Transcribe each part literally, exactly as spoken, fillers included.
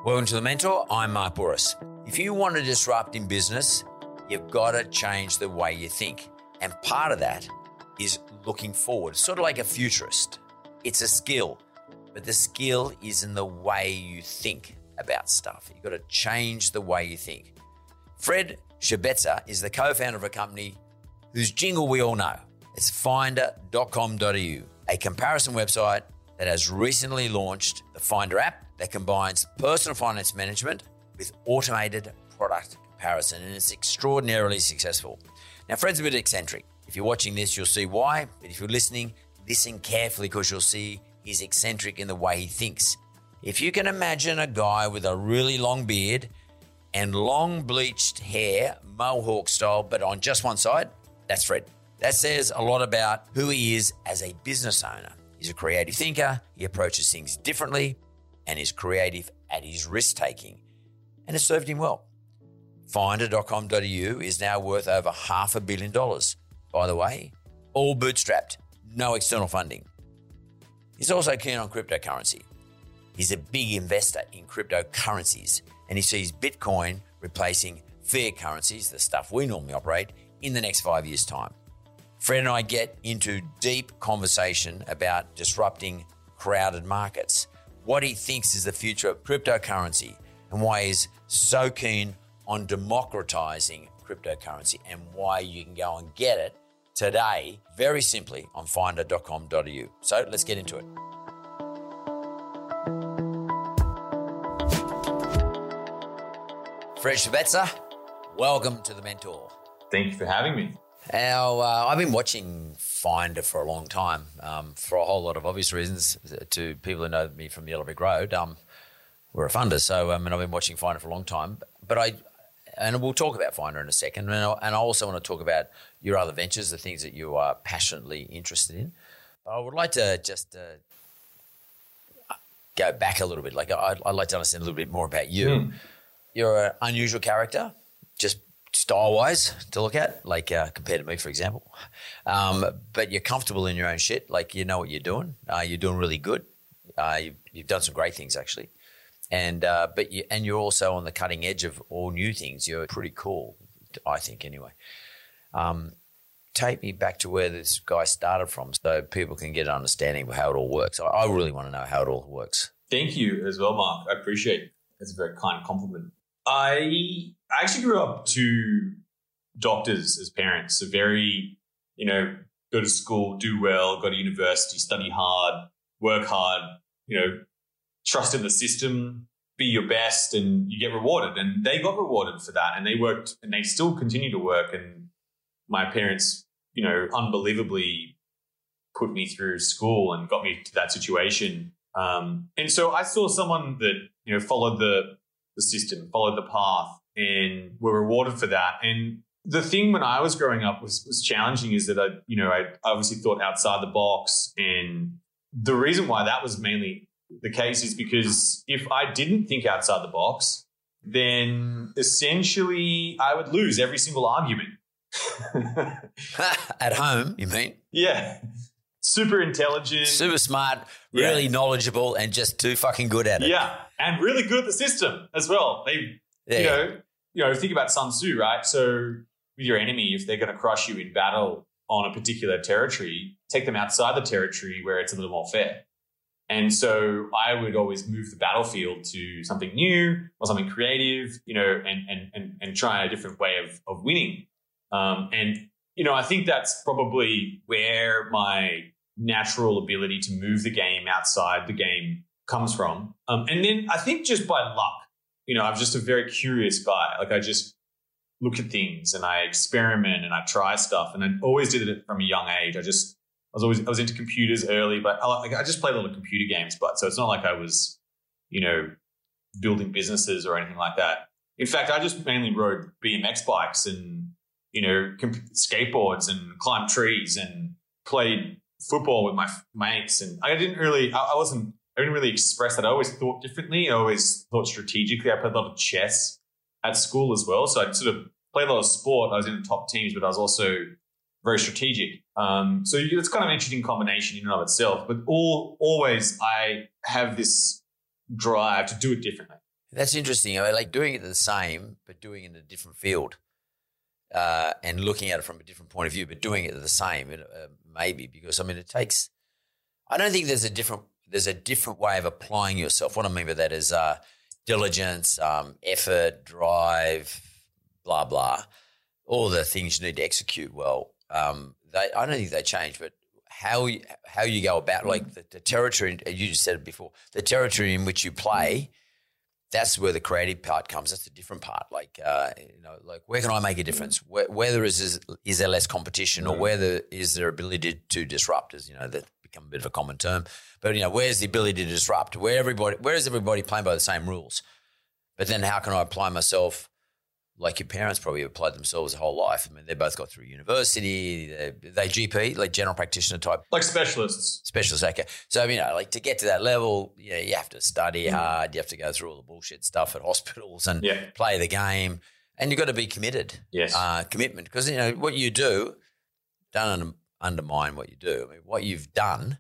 Welcome to The Mentor. I'm Mark Bouris. If you want to disrupt in business, you've got to change the way you think. And part of that is looking forward, sort of like a futurist. It's a skill, but the skill is in the way you think about stuff. You've got to change the way you think. Fred Schebetzer is the co-founder of a company whose jingle we all know. It's finder dot com dot a u, a comparison website that has recently launched the Finder app that combines personal finance management with automated product comparison, and it's extraordinarily successful. Now, Fred's a bit eccentric. If you're watching this, you'll see why, but if you're listening, listen carefully because you'll see he's eccentric in the way he thinks. If you can imagine a guy with a really long beard and long bleached hair, mohawk style, but on just one side, that's Fred. That says a lot about who he is as a business owner. He's a creative thinker, he approaches things differently, and is creative at his risk-taking. And it's served him well. finder dot com dot a u is now worth over half a billion dollars. By the way, all bootstrapped, no external funding. He's also keen on cryptocurrency. He's a big investor in cryptocurrencies, and he sees Bitcoin replacing fiat currencies, the stuff we normally operate, in the next five years' time. Fred and I get into deep conversation about disrupting crowded markets, what he thinks is the future of cryptocurrency, and why he's so keen on democratizing cryptocurrency, and why you can go and get it today, very simply, on finder dot com dot a u. So let's get into it. Fred Schebetzer, welcome to The Mentor. Thank you for having me. Our, uh, I've been watching Finder for a long time, um, for a whole lot of obvious reasons. To people who know me from Yellow Brick Road, um, we're a funder, so um, and I've been watching Finder for a long time. But I, and we'll talk about Finder in a second, and I, and I also want to talk about your other ventures, the things that you are passionately interested in. I would like to just uh, go back a little bit. Like I'd, I'd like to understand a little bit more about you. Mm. You're an unusual character, just style-wise to look at, like uh, compared to me, for example. Um, but you're comfortable in your own shit. Like you know what you're doing. Uh, you're doing really good. Uh, you've, you've done some great things, actually. And uh, but you, and you're also on the cutting edge of all new things. You're pretty cool, I think, anyway. Um, take me back to where this guy started from so people can get an understanding of how it all works. I, I really want to know how it all works. Thank you as well, Mark. I appreciate it. It's a very kind compliment. I actually grew up to doctors as parents. So very, you know, go to school, do well, go to university, study hard, work hard, you know, trust in the system, be your best, and you get rewarded. And they got rewarded for that. And they worked, and they still continue to work. And my parents, you know, unbelievably put me through school and got me to that situation. Um, and so I saw someone that, you know, followed the the system, followed the path, and were rewarded for that. And the thing when I was growing up was was challenging is that I, you know, I obviously thought outside the box. And the reason why that was mainly the case is because if I didn't think outside the box, then essentially I would lose every single argument. At home, you mean? Yeah. Super intelligent. Super smart, really yeah. knowledgeable, and just too fucking good at it. Yeah, and really good at the system as well. They, yeah. you know, you know, think about Sun Tzu, right? So with your enemy, if they're going to crush you in battle on a particular territory, take them outside the territory where it's a little more fair. And so I would always move the battlefield to something new or something creative, you know, and and and, and try a different way of of winning. Um, and you know, I think that's probably where my natural ability to move the game outside the game comes from. Um, and then I think just by luck, you know, I'm just a very curious guy. Like I just look at things and I experiment and I try stuff, and I always did it from a young age. I just, I was always, I was into computers early, but I, like, I just played a lot of computer games, but so it's not like I was, you know, building businesses or anything like that. In fact, I just mainly rode B M X bikes and, you know, comp- skateboards and climbed trees and played football with my mates. And I didn't really, I, I wasn't, I didn't really express that. I always thought differently. I always thought strategically. I played a lot of chess at school as well. So I sort of played a lot of sport. I was in the top teams, but I was also very strategic. Um, so it's kind of an interesting combination in and of itself. But all always I have this drive to do it differently. That's interesting. I like doing it the same, but doing it in a different field, uh, and looking at it from a different point of view, but doing it the same, uh, maybe because I mean it takes. I don't think there's a different there's a different way of applying yourself. What I mean by that is uh, diligence, um, effort, drive, blah blah, all the things you need to execute well. Um, they, I don't think they change, but how you, how you go about like the, the territory. You just said it before. The territory in which you play. That's where the creative part comes. That's the different part. Like, uh, you know, like where can I make a difference? Where, where there is, is is there less competition, or where there is there ability to, to disrupt? As you know, that become a bit of a common term. But you know, where's the ability to disrupt? Where everybody, where is everybody playing by the same rules? But then, how can I apply myself? Like your parents probably applied themselves their whole life. I mean, they both got through university. They, they G P, like general practitioner type, like specialists. Specialists, okay. So you know, like to get to that level, you know, you have to study hard. You have to go through all the bullshit stuff at hospitals and yeah. play the game, and you've got to be committed. Yes, uh, commitment, because you know what you do. Don't un- undermine what you do. I mean, what you've done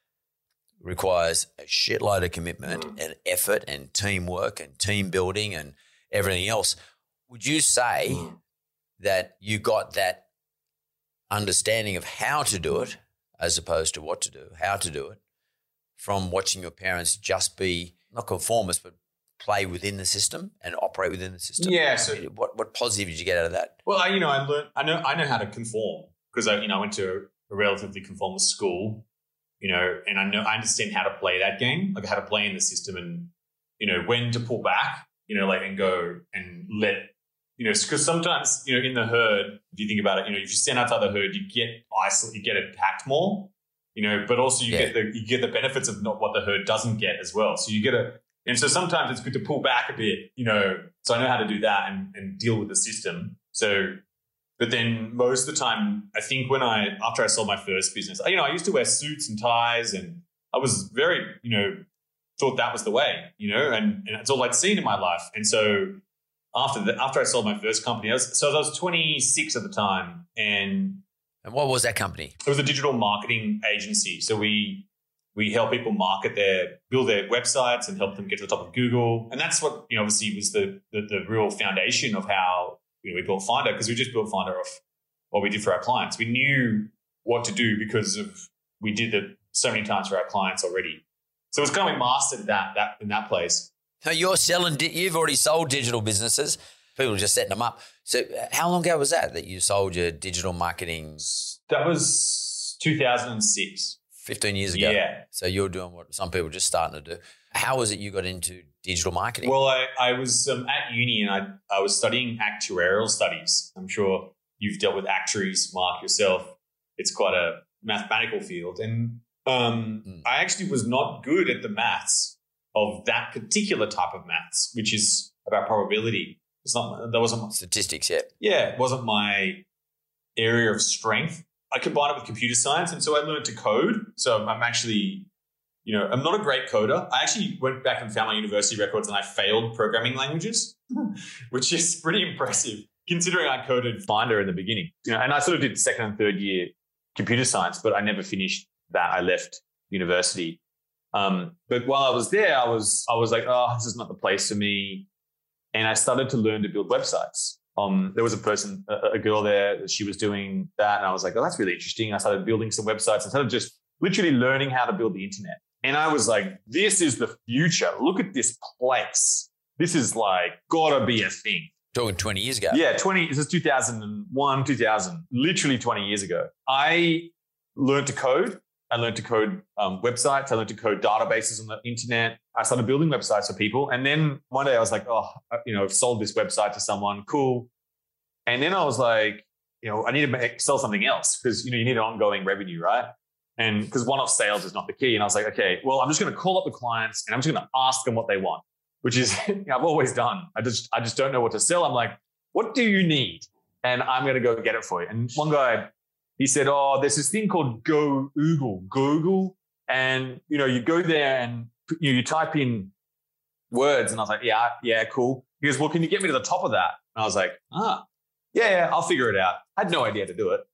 requires a shitload of commitment mm. and effort and teamwork and team building and everything else. Would you say mm. that you got that understanding of how to do it as opposed to what to do, how to do it, from watching your parents just be, not conformist, but play within the system and operate within the system? Yeah. So what what positive did you get out of that? Well, I, you know, I learned, I know, I know how to conform because I, you know, I went to a relatively conformist school, you know, and I know, I understand how to play that game, like how to play in the system and, you know, when to pull back, you know, like and go and let, you know, because sometimes, you know, in the herd, if you think about it, you know, if you stand outside the herd, you get isolated, you get attacked more, you know, but also you yeah. get the you get the benefits of not what the herd doesn't get as well. So you get a, and so sometimes it's good to pull back a bit, you know. So I know how to do that and, and deal with the system. So, but then most of the time, I think when I after I sold my first business, you know, I used to wear suits and ties, and I was very, you know, thought that was the way, you know, and, and it's all I'd seen in my life, and so. After the, after I sold my first company, I was, so I was twenty-six at the time, and and what was that company? It was a digital marketing agency. So we we help people market their build their websites and help them get to the top of Google, and that's what, you know, obviously was the the, the real foundation of how, you know, we built Finder, because we just built Finder off what we did for our clients. We knew what to do because of we did it so many times for our clients already. So it was kind of we mastered that that in that place. So you're selling, you've already sold digital businesses. People are just setting them up. So how long ago was that that you sold your digital marketing? That was two thousand six. fifteen years ago. Yeah. So you're doing what some people are just starting to do. How was it you got into digital marketing? Well, I, I was um, at uni and I, I was studying actuarial studies. I'm sure you've dealt with actuaries, Mark, yourself. It's quite a mathematical field. And um, mm. I actually was not good at the maths of that particular type of maths, which is about probability. It's not, that wasn't my, statistics yet. Yeah, it wasn't my area of strength. I combined it with computer science, and so I learned to code. So I'm actually, you know, I'm not a great coder. I actually went back and found my university records and I failed programming languages, which is pretty impressive considering I coded Finder in the beginning. You know, and I sort of did second and third year computer science, but I never finished that. I left university. Um, but while I was there, I was I was like, oh, this is not the place for me. And I started to learn to build websites. Um, there was a person, a, a girl there, she was doing that. And I was like, oh, that's really interesting. I started building some websites. I started just literally learning how to build the internet. And I was like, this is the future. Look at this place. This is like, gotta be a thing. Talking twenty years ago. Yeah, twenty. This is two thousand one, two thousand, literally twenty years ago. I learned to code. I learned to code um, websites. I learned to code databases on the internet. I started building websites for people. And then one day I was like, oh, you know, I've sold this website to someone. Cool. And then I was like, you know, I need to make, sell something else because, you know, you need an ongoing revenue, right? And because one-off sales is not the key. And I was like, okay, well, I'm just going to call up the clients and I'm just going to ask them what they want, which is, you know, I've always done. I just, I just don't know what to sell. I'm like, what do you need? And I'm going to go get it for you. And one guy, he said, oh, there's this thing called Go Google, Google. And, you know, you go there and you, know, you type in words. And I was like, yeah, yeah, cool. He goes, well, can you get me to the top of that? And I was like, ah, yeah, yeah, I'll figure it out. I had no idea to do it.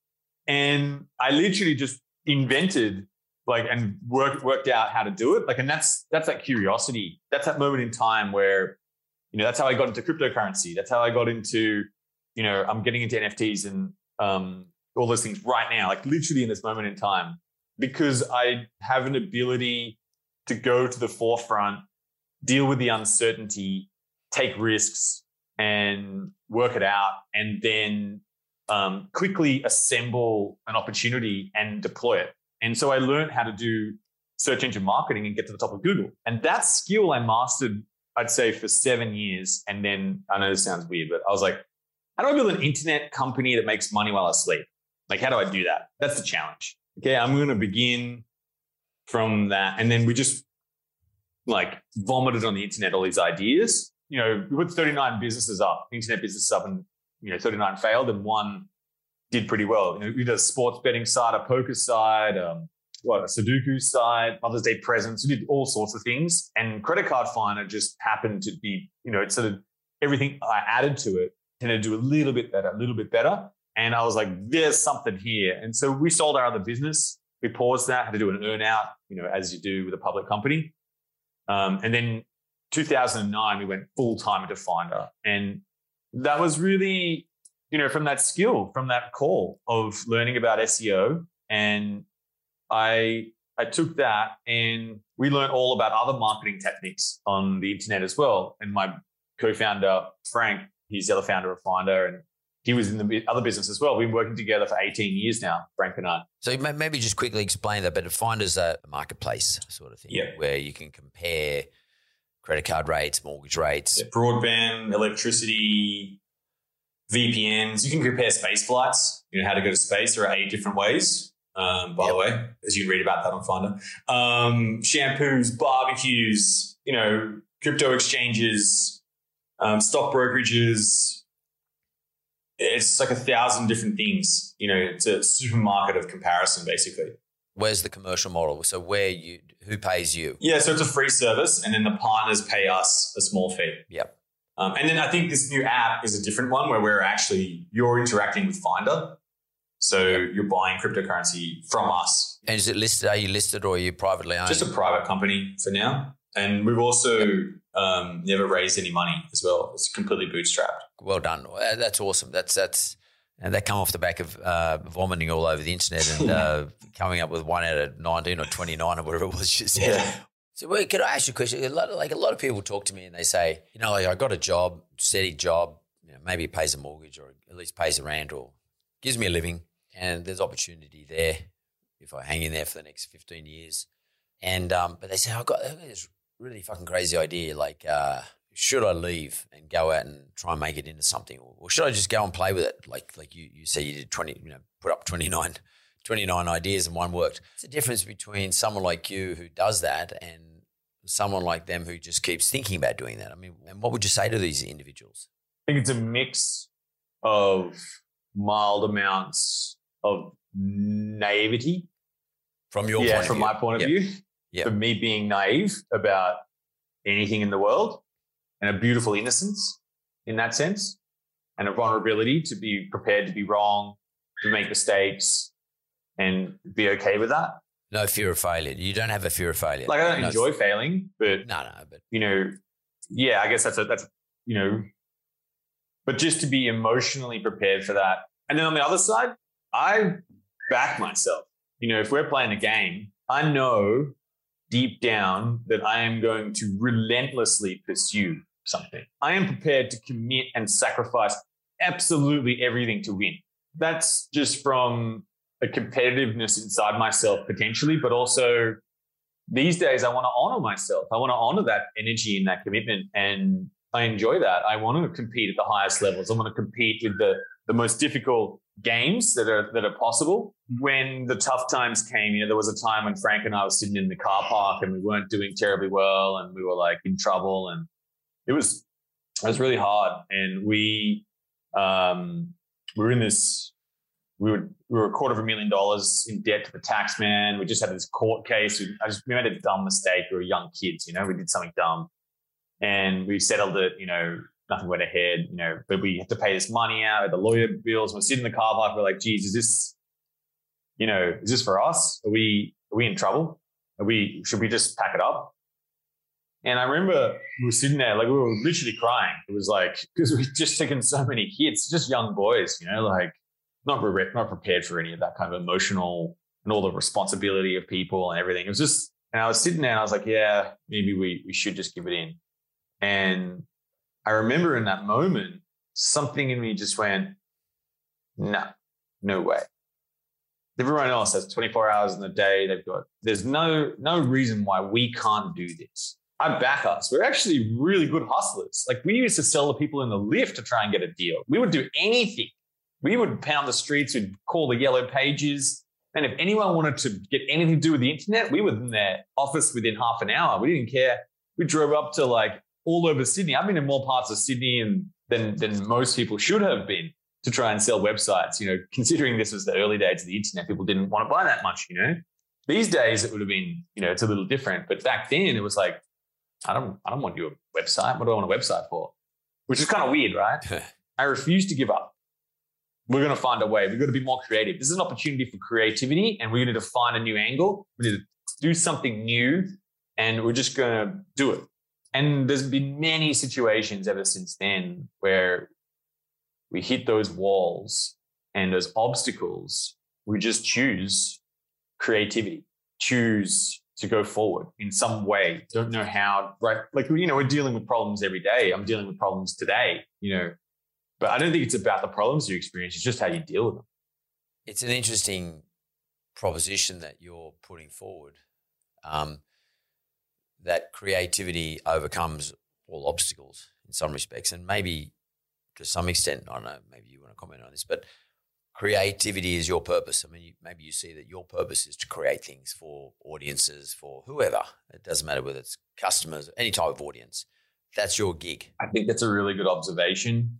And I literally just invented like and worked worked out how to do it. Like, and that's that's that curiosity. That's that moment in time where you know, that's how I got into cryptocurrency. That's how I got into, you know, I'm getting into N F Ts and um, all those things right now, like literally in this moment in time, because I have an ability to go to the forefront, deal with the uncertainty, take risks and work it out, and then um, quickly assemble an opportunity and deploy it. And so I learned how to do search engine marketing and get to the top of Google. And that skill I mastered, I'd say, for seven years. And then, I know this sounds weird, but I was like, how do I build an internet company that makes money while I sleep? Like, how do I do that? That's the challenge. Okay, I'm going to begin from that. And then we just like vomited on the internet all these ideas. You know, we put thirty-nine businesses up, internet businesses up, and, you know, thirty-nine failed and one did pretty well. You know, we did a sports betting side, a poker side, um, what, a Sudoku side, Mother's Day presents. We did all sorts of things. And Credit Card Finder just happened to be, you know, it's sort of everything I added to it tended to do a little bit better, a little bit better. And I was like, there's something here. And so we sold our other business. We paused that, had to do an earn out, you know, as you do with a public company. Um, and then two thousand nine, we went full time into Finder. And that was really, you know, from that skill, from that call of learning about S E O. And I, I took that and we learned all about other marketing techniques on the internet as well. And my co-founder, Frank, he's the other founder of Finder, and he was in the other business as well. We've been working together for eighteen years now, Frank and I. So maybe just quickly explain that, but Finder's a marketplace sort of thing, yeah, where you can compare credit card rates, mortgage rates. Yeah, broadband, electricity, V P Ns. You can compare space flights, you know, how to go to space. There are eight different ways, um, by yep. the way, as you can read about that on Finder. Um, shampoos, barbecues, you know, crypto exchanges, um, stock brokerages. It's like a thousand different things, you know, it's a supermarket of comparison, basically. Where's the commercial model? So where you, who pays you? Yeah, so it's a free service, and then the partners pay us a small fee. Yep. Um, and then I think this new app is a different one where we're actually, you're interacting with Finder. So yep. you're buying cryptocurrency from us. And is it listed? Are you listed or are you privately owned? Just a private company for now. And we've also yep. um, never raised any money as well. It's completely bootstrapped. Well done. That's awesome. That's that's and that come off the back of uh, vomiting all over the internet and uh, coming up with one out of nineteen or twenty-nine or whatever it was you said. Yeah. So wait, can I ask you a question? A lot of, like a lot of people talk to me and they say, you know, like I got a job, steady job, you know, maybe it pays a mortgage or at least pays a rent or gives me a living, and there's opportunity there if I hang in there for the next fifteen years. And um, but they say, I got, I got this really fucking crazy idea, like. Uh, Should I leave and go out and try and make it into something, or should I just go and play with it? Like, like you, you say you did twenty, you know, put up twenty-nine, twenty-nine ideas and one worked. What's the difference between someone like you who does that and someone like them who just keeps thinking about doing that? I mean, and what would you say to these individuals? I think it's a mix of mild amounts of naivety. From your yeah, point of from view. my point of yep. view. Yep. For me being naive about anything in the world. And a beautiful innocence in that sense, and a vulnerability to be prepared to be wrong, to make mistakes, and be okay with that. No fear of failure. You don't have a fear of failure. Like I don't no. enjoy failing, but no, no, but you know, yeah, I guess that's a that's you know, but just to be emotionally prepared for that. And then on the other side, I back myself. You know, if we're playing a game, I know deep down that I am going to relentlessly pursue something. I am prepared to commit and sacrifice absolutely everything to win. That's just from a competitiveness inside myself potentially, but also these days I want to honor myself. I want to honor that energy and that commitment, and I enjoy that. I want to compete at the highest levels. I want to compete with the, the most difficult games that are that are possible. When the tough times came, you know, there was a time when Frank and I were sitting in the car park and we weren't doing terribly well and we were like in trouble, and It was it was really hard, and we um, we were in this. We were we were a quarter of a million dollars in debt to the tax man. We just had this court case. We, I just we made a dumb mistake. We were young kids, you know. We did something dumb, and we settled it. You know, nothing went ahead. You know, but we had to pay this money out, the lawyer bills. We're sitting in the car park. We're like, geez, is this, you know, is this for us? Are we are we in trouble? Are we should we just pack it up? And I remember we were sitting there, like we were literally crying. It was like, because we'd just taken so many hits, just young boys, you know, like not, re- not prepared for any of that kind of emotional and all the responsibility of people and everything. It was just, and I was sitting there and I was like, yeah, maybe we, we should just give it in. And I remember in that moment, something in me just went, no, no way. Everyone else has twenty-four hours in the day. They've got, there's no, no reason why we can't do this. I back us. We're actually really good hustlers. Like we used to sell to people in the lift to try and get a deal. We would do anything. We would pound the streets. We'd call the yellow pages. And if anyone wanted to get anything to do with the internet, we were in their office within half an hour. We didn't care. We drove up to like all over Sydney. I've been in more parts of Sydney and, than, than most people should have been to try and sell websites. You know, considering this was the early days of the internet, people didn't want to buy that much, you know. These days it would have been, you know, it's a little different. But back then it was like, I don't, I don't want you a website. What do I want a website for? Which is kind of weird, right? I refuse to give up. We're going to find a way. We've got to be more creative. This is an opportunity for creativity, and we need to find a new angle. We need to do something new, and we're just going to do it. And there's been many situations ever since then where we hit those walls and those obstacles. We just choose creativity, choose to go forward in some way. Don't know how, right? Like, you know, we're dealing with problems every day. I'm dealing with problems today, you know. But I don't think it's about the problems you experience. It's just how you deal with them. It's an interesting proposition that you're putting forward, um, that creativity overcomes all obstacles in some respects. And maybe to some extent, I don't know, maybe you want to comment on this, but creativity is your purpose. I mean, you, maybe you see that your purpose is to create things for audiences, for whoever. It doesn't matter whether it's customers, any type of audience. That's your gig. I think that's a really good observation.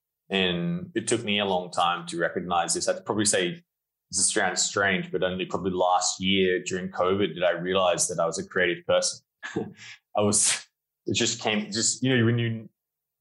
And it took me a long time to recognize this. I'd probably say this sounds strange, but only probably last year during COVID did I realize that I was a creative person. I was, it just came, just, you know, when you,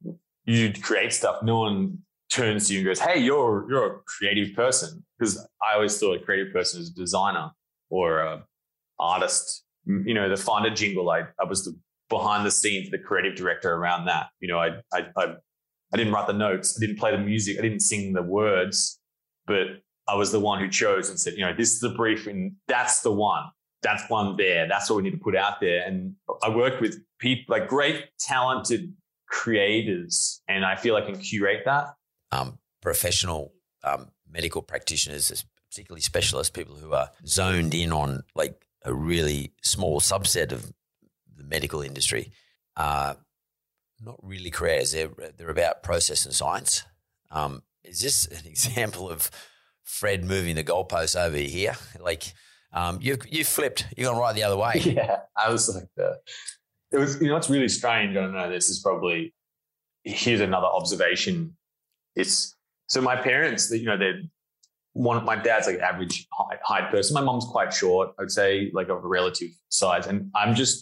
you create stuff, no one turns to you and goes, hey, you're, you're a creative person. Because I always thought a creative person is a designer or a artist. You know, the Finder jingle, I, I was the behind the scenes, the creative director around that. You know, I, I, I I didn't write the notes. I didn't play the music. I didn't sing the words, but I was the one who chose and said, you know, this is the brief and that's the one. That's one there. That's what we need to put out there. And I work with people, like great, talented creators, and I feel I can curate that. Um, professional um, medical practitioners, particularly specialists, people who are zoned in on like a really small subset of the medical industry, uh, not really creators. They're, they're about process and science. Um, is this an example of Fred moving the goalposts over here? Like um, you've, you've flipped. You've gone right the other way. Yeah, I was like, the, it was, you know, it's really strange. I don't know. This is probably, here's another observation. It's, so my parents, you know, they're one, my dad's like average height, height person. My mom's quite short, I'd say, like of a relative size. And I'm just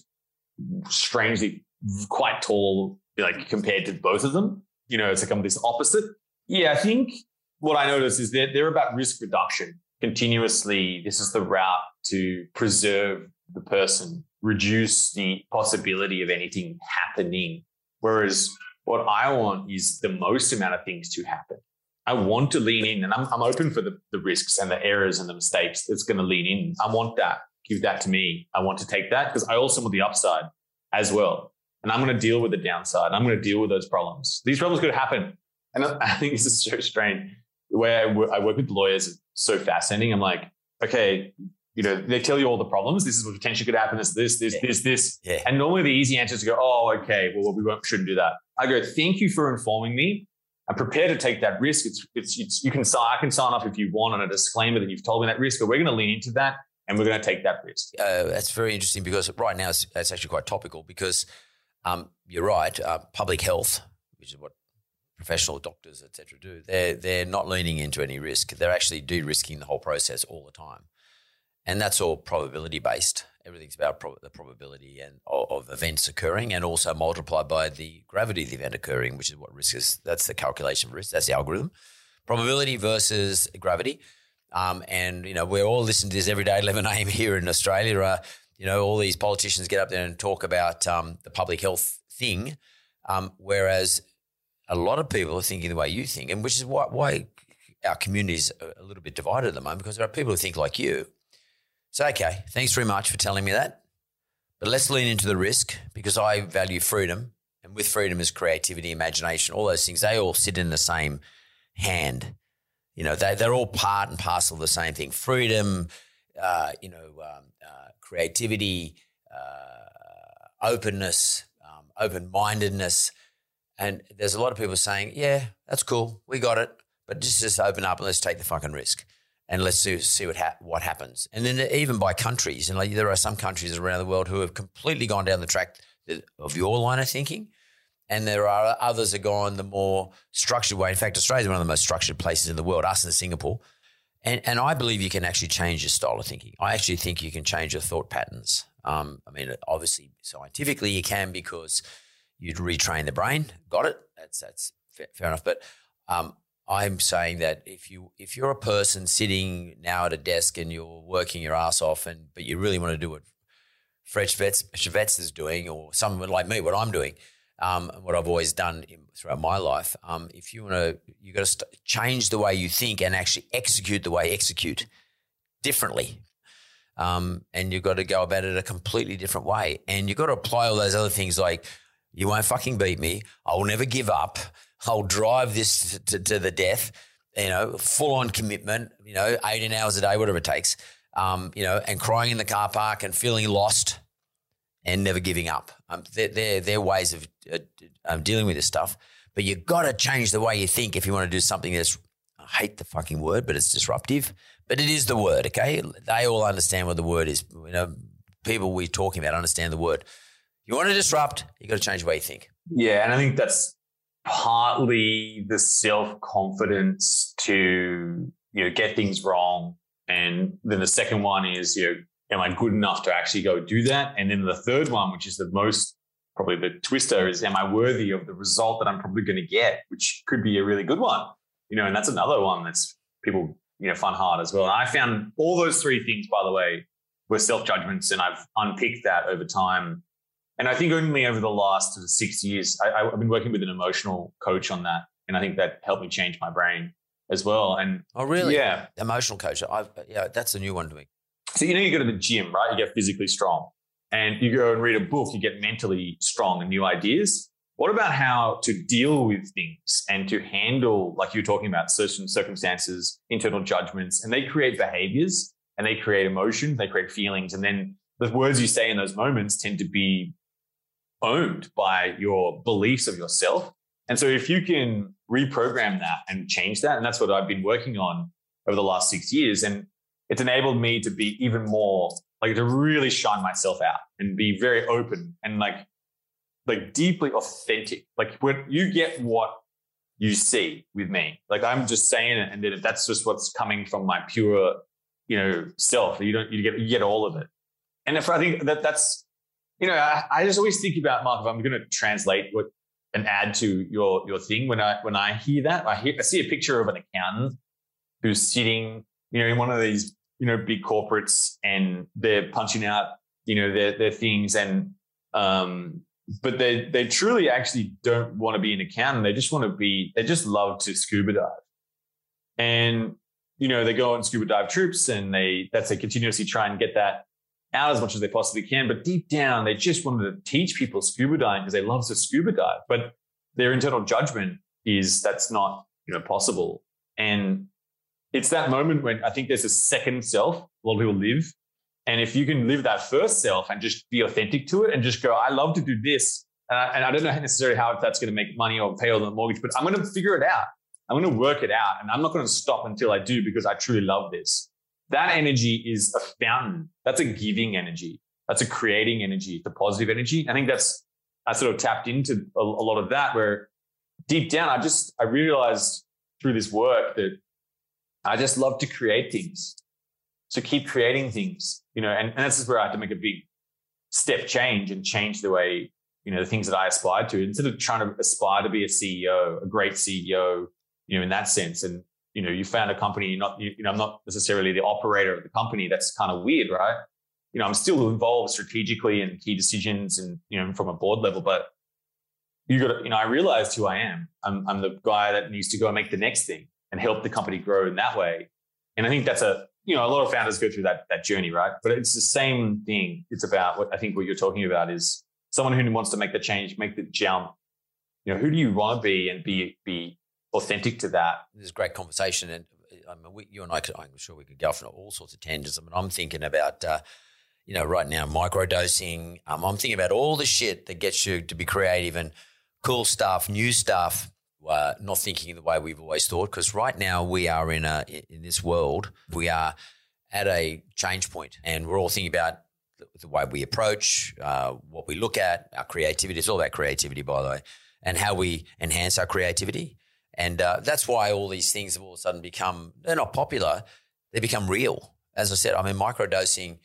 strangely quite tall, like compared to both of them. You know, it's like I'm this opposite. Yeah, I think what I notice is that they're about risk reduction continuously. This is the route to preserve the person, reduce the possibility of anything happening. Whereas what I want is the most amount of things to happen. I want to lean in, and I'm, I'm open for the, the risks and the errors and the mistakes that's going to lean in. I want that. Give that to me. I want to take that because I also want the upside as well. And I'm going to deal with the downside. I'm going to deal with those problems. These problems could happen. And I think this is so strange. The way I work, I work with lawyers is so fascinating. I'm like, okay, you know, they tell you all the problems. This is what potentially could happen. It's this, this, yeah. this, this. Yeah. And normally the easy answer is to go, oh, okay, well, we won't, shouldn't do that. I go, thank you for informing me. I'm prepared to take that risk. It's, it's, it's, you can sign, I can sign off if you want on a disclaimer that you've told me that risk, but we're going to lean into that and we're going to take that risk. Uh, that's very interesting because right now it's, it's actually quite topical because um, you're right. Uh, public health, which is what professional doctors, et cetera, do, they're, they're not leaning into any risk. They're actually de-risking the whole process all the time. And that's all probability based. Everything's about prob- the probability and of, of events occurring and also multiplied by the gravity of the event occurring, which is what risk is. That's the calculation of risk. That's the algorithm. Probability versus gravity. Um, and, you know, we're all listening to this every day at eleven a.m. here in Australia. Uh, You know, all these politicians get up there and talk about um, the public health thing, um, whereas a lot of people are thinking the way you think, and which is why, why our community is a little bit divided at the moment, because there are people who think like you. So, okay, thanks very much for telling me that. But let's lean into the risk, because I value freedom, and with freedom is creativity, imagination, all those things. They all sit in the same hand. You know, they, they're all part and parcel of the same thing. Freedom, uh, you know, um, uh, creativity, uh, openness, um, open-mindedness. And there's a lot of people saying, yeah, that's cool, we got it, but just, just open up and let's take the fucking risk. And let's see, see what ha- what happens. And then even by countries, and like there are some countries around the world who have completely gone down the track of your line of thinking, and there are others that go on the more structured way. In fact, Australia is one of the most structured places in the world, us and Singapore. And and I believe you can actually change your style of thinking. I actually think you can change your thought patterns. Um, I mean, obviously, scientifically you can, because you'd retrain the brain. Got it? That's that's fair, fair enough. But um, I'm saying that if you if you're a person sitting now at a desk and you're working your ass off, and but you really want to do what Fred Schvetz is doing, or someone like me, what I'm doing, um, what I've always done in, throughout my life, um, if you want to, you got to st- change the way you think and actually execute the way execute differently. Um, and you've got to go about it a completely different way. And you've got to apply all those other things like, you won't fucking beat me. I will never give up. I'll drive this to, to the death, you know, full on commitment, you know, eighteen hours a day, whatever it takes, um, you know, and crying in the car park and feeling lost and never giving up. Um, they're, they're, they're ways of uh, um, dealing with this stuff. But you've got to change the way you think if you want to do something that's, I hate the fucking word, but it's disruptive. But it is the word, okay? They all understand what the word is. You know, people we're talking about understand the word. You want to disrupt, you got to change the way you think. Yeah, and I think that's partly the self-confidence to, you know, get things wrong. And then the second one is, you know, am I good enough to actually go do that? And then the third one, which is the most, probably the twister, is am I worthy of the result that I'm probably going to get, which could be a really good one. You know, and that's another one that's people, you know, fun hard as well. And I found all those three things, by the way, were self-judgments, and I've unpicked that over time. And I think only over the last six years, I, I've been working with an emotional coach on that. And I think that helped me change my brain as well. And oh, really? Yeah. Emotional coach. I've, yeah, that's a new one to me. So, you know, you go to the gym, right? You get physically strong, and you go and read a book, you get mentally strong and new ideas. What about how to deal with things and to handle, like you're talking about, certain circumstances, internal judgments, and they create behaviors and they create emotions, they create feelings. And then the words you say in those moments tend to be owned by your beliefs of yourself. And so if you can reprogram that and change that, and that's what I've been working on over the last six years, and it's enabled me to be even more, like to really shine myself out and be very open and like, like deeply authentic. Like when you get what you see with me, like I'm just saying it, and then that's just what's coming from my pure, you know, self. You don't, you get, you get all of it. And if I think that that's, you know, I, I just always think about, Mark, if I'm going to translate what and add to your your thing, when I when I hear that, I hear I see a picture of an accountant who's sitting, you know, in one of these, you know, big corporates, and they're punching out, you know, their their things, and um, but they they truly actually don't want to be an accountant. They just want to be. They just love to scuba dive, and you know, they go on scuba dive trips, and they that's they continuously try and get that out as much as they possibly can. But deep down, they just wanted to teach people scuba diving because they love to scuba dive. But their internal judgment is that's not, you know, possible. And it's that moment when I think there's a second self a lot of people live. And if you can live that first self and just be authentic to it and just go, I love to do this. And I, and I don't know necessarily how that's going to make money or pay all the mortgage, but I'm going to figure it out. I'm going to work it out. And I'm not going to stop until I do, because I truly love this. That energy is a fountain. That's a giving energy. That's a creating energy. It's a positive energy. I think that's, I sort of tapped into a, a lot of that, where deep down, I just, I realized through this work that I just love to create things. So keep creating things, you know, and, and this is where I had to make a big step change and change the way, you know, the things that I aspired to, instead of trying to aspire to be a C E O, a great C E O, you know, in that sense. And, you know, you found a company, you're not, you, you know, I'm not necessarily the operator of the company. That's kind of weird, right? you know, I'm still involved strategically in key decisions and, you know, from a board level, but you got to, you know, I realized who I am. I'm, I'm the guy that needs to go and make the next thing and help the company grow in that way. And I think that's a, you know, a lot of founders go through that, that journey, right? But it's the same thing. It's about what I think what you're talking about is someone who wants to make the change, make the jump. You know, who do you want to be and be, be authentic to that? This is a great conversation. And I mean, we, you and I, could, I'm sure we could go off on all sorts of tangents. I mean, I'm thinking about, uh, you know, right now, microdosing. Um, I'm thinking about all the shit that gets you to be creative and cool stuff, new stuff, uh, not thinking the way we've always thought. Because right now we are in a in this world, we are at a change point, and we're all thinking about the, the way we approach, uh, what we look at, our creativity. It's all about creativity, by the way, and how we enhance our creativity. And uh, that's why all these things have all of a sudden become, they're not popular, they become real. As I said, I mean, microdosing,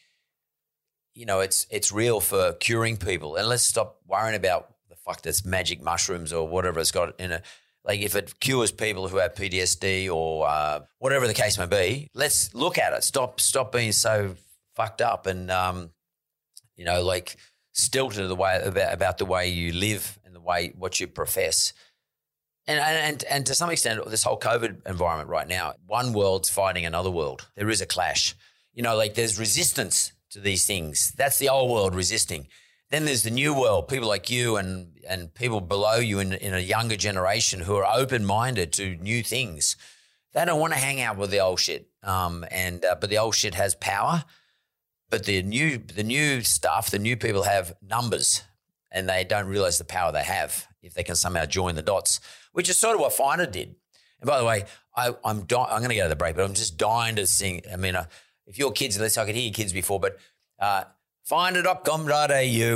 you know, it's it's real for curing people. And let's stop worrying about the fuck that's magic mushrooms or whatever it's got in it. Like if it cures people who have P T S D or uh, whatever the case may be, let's look at it. Stop stop being so fucked up and, um, you know, like stilted the way about, about the way you live and the way what you profess. And, and and to some extent, this whole COVID environment right now, one world's fighting another world. There is a clash. You know, like there's resistance to these things. That's the old world resisting. Then there's the new world, people like you and and people below you in, in a younger generation who are open-minded to new things. They don't want to hang out with the old shit. Um, and uh, but the old shit has power. But the new the new stuff, the new people have numbers, and they don't realize the power they have if they can somehow join the dots, which is sort of what Finder did. And by the way, I, I'm di- I'm going to go to the break, but I'm just dying to sing. I mean, uh, if your kids, let's I could hear your kids before, but uh, finder dot com dot a u.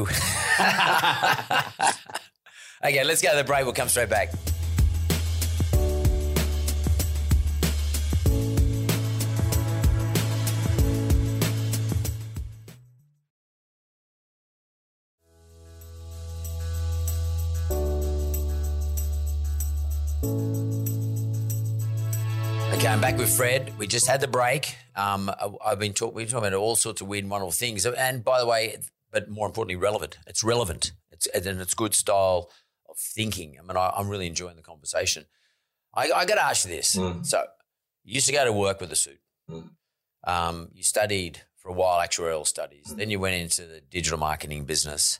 Okay, let's go to the break. We'll come straight back. Okay, I'm back with Fred. We just had the break. Um, I've been talking, we've been talking about all sorts of weird and wonderful things. And by the way, but more importantly, relevant. It's relevant. It's and it's good style of thinking. I mean, I, I'm really enjoying the conversation. I, I got to ask you this. Mm. So you used to go to work with a suit. Mm. Um, you studied for a while actuarial studies. Mm. Then you went into the digital marketing business.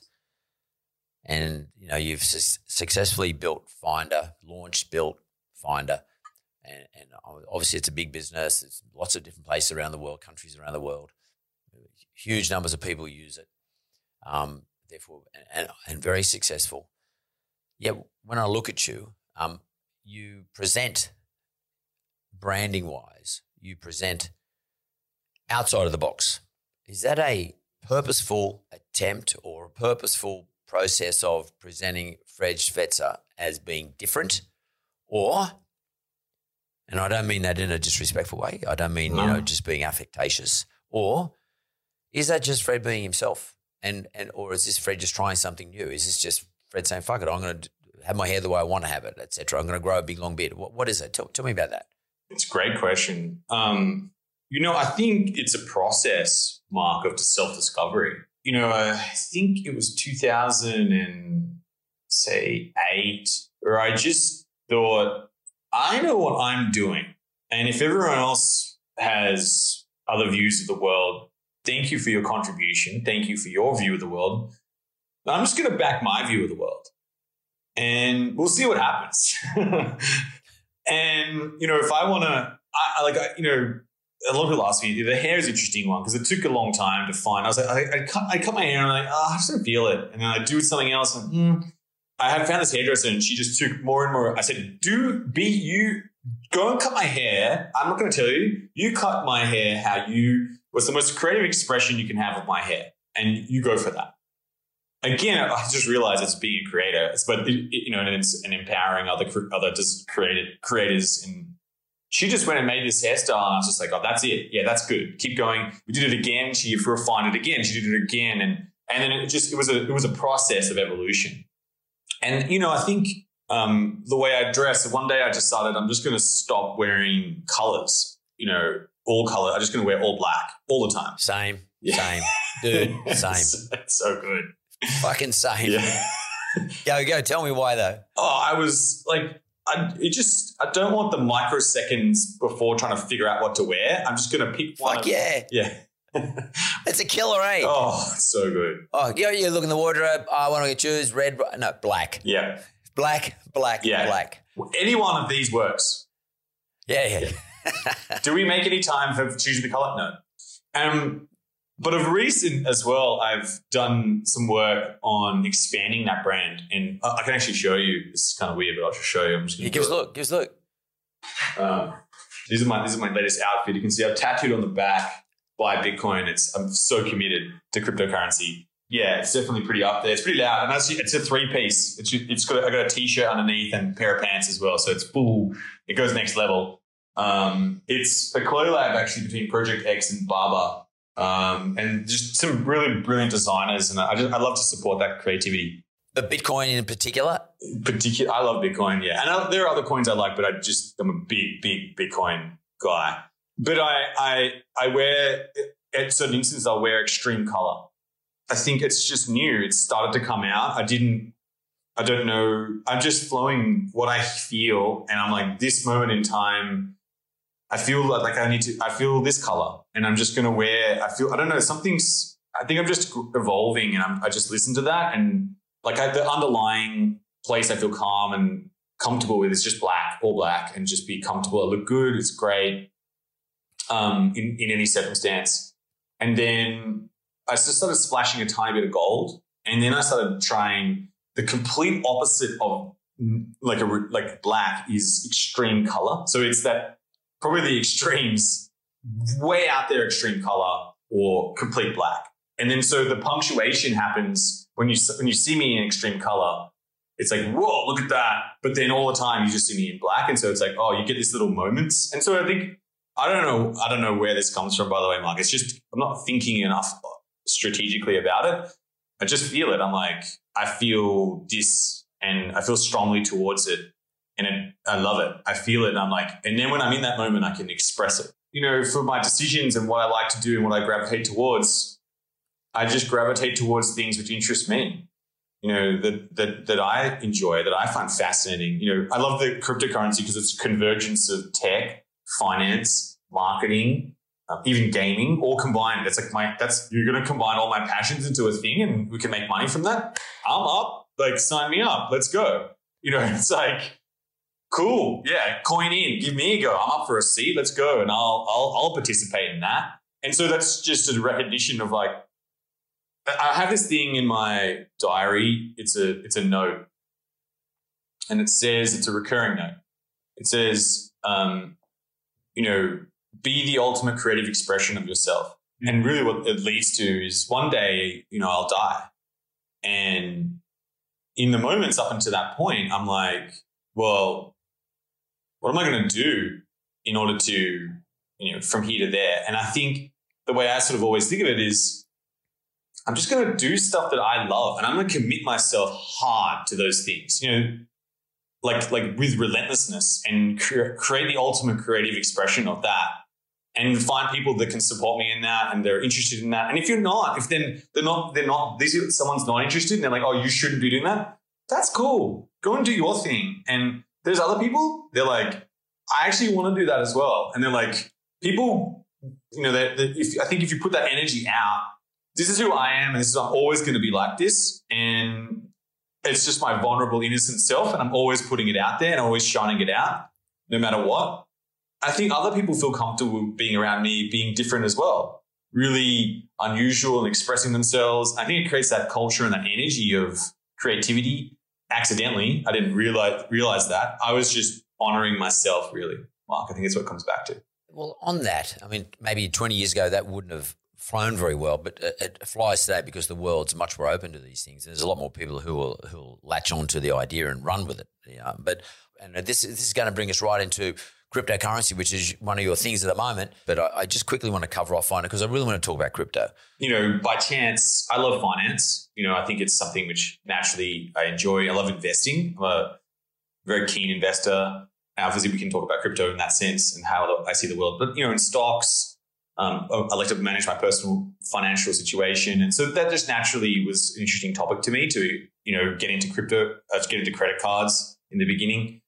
And, you know, you've su- successfully built Finder, launched, built Finder. And, and obviously it's a big business. There's lots of different places around the world, countries around the world. Huge numbers of people use it, um, therefore, and, and very successful. Yet when I look at you, um, you present branding-wise, you present outside of the box. Is that a purposeful attempt or a purposeful process of presenting Fred Schvetzer as being different, or... And I don't mean that in a disrespectful way. I don't mean, no. you know, just being affectatious. Or is that just Fred being himself? And and or is this Fred just trying something new? Is this just Fred saying, fuck it, I'm going to have my hair the way I want to have it, et cetera. I'm going to grow a big, long beard. What, what is it? Tell, tell me about that. It's a great question. Um, you know, I think it's a process, Mark, of self-discovery. You know, I think it was two thousand eight where I just thought, I know what I'm doing. And if everyone else has other views of the world, thank you for your contribution. Thank you for your view of the world. But I'm just going to back my view of the world. And we'll see what happens. And, you know, if I want to, I, like, I, you know, a lot of people ask me, the hair is an interesting one because it took a long time to find. I was like, I, I, cut, I cut my hair and I'm like, oh, I just don't feel it. And then I do something else and, mm. I had found this hairdresser and she just took more and more. I said, do be you go and cut my hair. I'm not going to tell you. You cut my hair how you was the most creative expression you can have of my hair. And you go for that. Again, I just realized it's being a creator, it's, but it, it, you know, and it's and empowering other, other just created creators. And she just went and made this hairstyle. And I was just like, oh, that's it. Yeah, that's good. Keep going. We did it again. She refined it again. She did it again. And, and then it just, it was a, it was a process of evolution. And, you know, I think um, the way I dress, one day I decided I'm just going to stop wearing colors, you know, all color. I'm just going to wear all black all the time. Same, yeah. same. Dude, same. it's, it's so good. Fucking same. Yeah. Go, go. Tell me why though. Oh, I was like, I it just, I don't want the microseconds before trying to figure out what to wear. I'm just going to pick one. Fuck of, yeah. Yeah. It's a killer, eh? Oh, it's so good. Oh, you, you look in the wardrobe. Oh, I want to choose red, no, black. Yeah. Black, black, Yeah. black. Any one of these works. Yeah, yeah. Yeah. Do we make any time for choosing the color? No. Um, but of recent as well, I've done some work on expanding that brand. And I, I can actually show you. This is kind of weird, but I'll just show you. I'm just Yeah, give us a look. Give us a look. Um, these are my this is my latest outfit. You can see I've tattooed on the back buy Bitcoin. It's I'm so committed to cryptocurrency. Yeah, it's definitely pretty up there. It's pretty loud, and that's, it's a three piece. It's it's got I got a t-shirt underneath and a pair of pants as well. So it's full. It goes next level. Um, it's a collab actually between Project X and Baba, um, and just some really brilliant designers. And I just I love to support that creativity. But Bitcoin in particular? Particular, I love Bitcoin. Yeah, and I, there are other coins I like, but I just I'm a big big Bitcoin guy. But I I I wear at certain instances I'll wear extreme color. I think it's just new. It's started to come out. I didn't, I don't know. I'm just flowing what I feel. And I'm like, this moment in time, I feel like I need to, I feel this color and I'm just going to wear, I feel, I don't know, something's, I think I'm just evolving and I'm, I just listen to that. And like I, the underlying place I feel calm and comfortable with is just black, all black, and just be comfortable. I look good. It's great um, in, in any circumstance. And then I just started splashing a tiny bit of gold, and then I started trying the complete opposite of like a like black is extreme color. So it's that probably the extremes, way out there, extreme color or complete black. And then so the punctuation happens when you when you see me in extreme color. It's like, whoa, look at that! But then all the time you just see me in black, and so it's like, oh, you get these little moments. And so I think I don't know I don't know where this comes from. By the way, Mark, it's just I'm not thinking enough strategically about it. I just feel it. I'm like, I feel this and I feel strongly towards it and it, I love it. I feel it. And I'm like, and then when I'm in that moment, I can express it. You know, for my decisions and what I like to do and what I gravitate towards, I just gravitate towards things which interest me, you know, that, that, that I enjoy, that I find fascinating. You know, I love the cryptocurrency because it's a convergence of tech, finance, marketing, Uh, even gaming, all combined. That's like my, that's, you're going to combine all my passions into a thing and we can make money from that. I'm up, like sign me up. Let's go. You know, it's like, cool. Yeah. Coin in, give me a go. I'm up for a seat. Let's go. And I'll, I'll, I'll participate in that. And so that's just a recognition of like, I have this thing in my diary. It's a, it's a note and it says, it's a recurring note. It says, um, you know, be the ultimate creative expression of yourself. Mm-hmm. And really what it leads to is one day, you know, I'll die. And in the moments up until that point, I'm like, well, what am I going to do in order to, you know, from here to there? And I think the way I sort of always think of it is I'm just going to do stuff that I love and I'm going to commit myself hard to those things, you know, like, like with relentlessness and cre- create the ultimate creative expression of that. And find people that can support me in that and they're interested in that. And if you're not, if then they're not, they're not, this someone's not interested and they're like, oh, you shouldn't be doing that. That's cool. Go and do your thing. And there's other people, they're like, I actually want to do that as well. And they're like, people, you know, that if I think if you put that energy out, this is who I am and this is, I'm always going to be like this. And it's just my vulnerable, innocent self. And I'm always putting it out there and always shining it out no matter what. I think other people feel comfortable being around me, being different as well, really unusual and expressing themselves. I think it creates that culture and that energy of creativity. Accidentally, I didn't realize realize that. I was just honoring myself, really, Mark. I think it's what it comes back to. Well, on that, I mean, maybe twenty years ago that wouldn't have flown very well, but it, it flies today because the world's much more open to these things. There's a lot more people who will who will latch on to the idea and run with it. You know? But and this this is going to bring us right into cryptocurrency, which is one of your things at the moment. But I, I just quickly want to cover off on it because I really want to talk about crypto. You know, by chance, I love finance. You know, I think it's something which naturally I enjoy. I love investing. I'm a very keen investor. Obviously, we can talk about crypto in that sense and how I see the world. But, you know, in stocks, Um, I like to manage my personal financial situation. And so that just naturally was an interesting topic to me to, you know, get into crypto, uh, to get into credit cards in the beginning.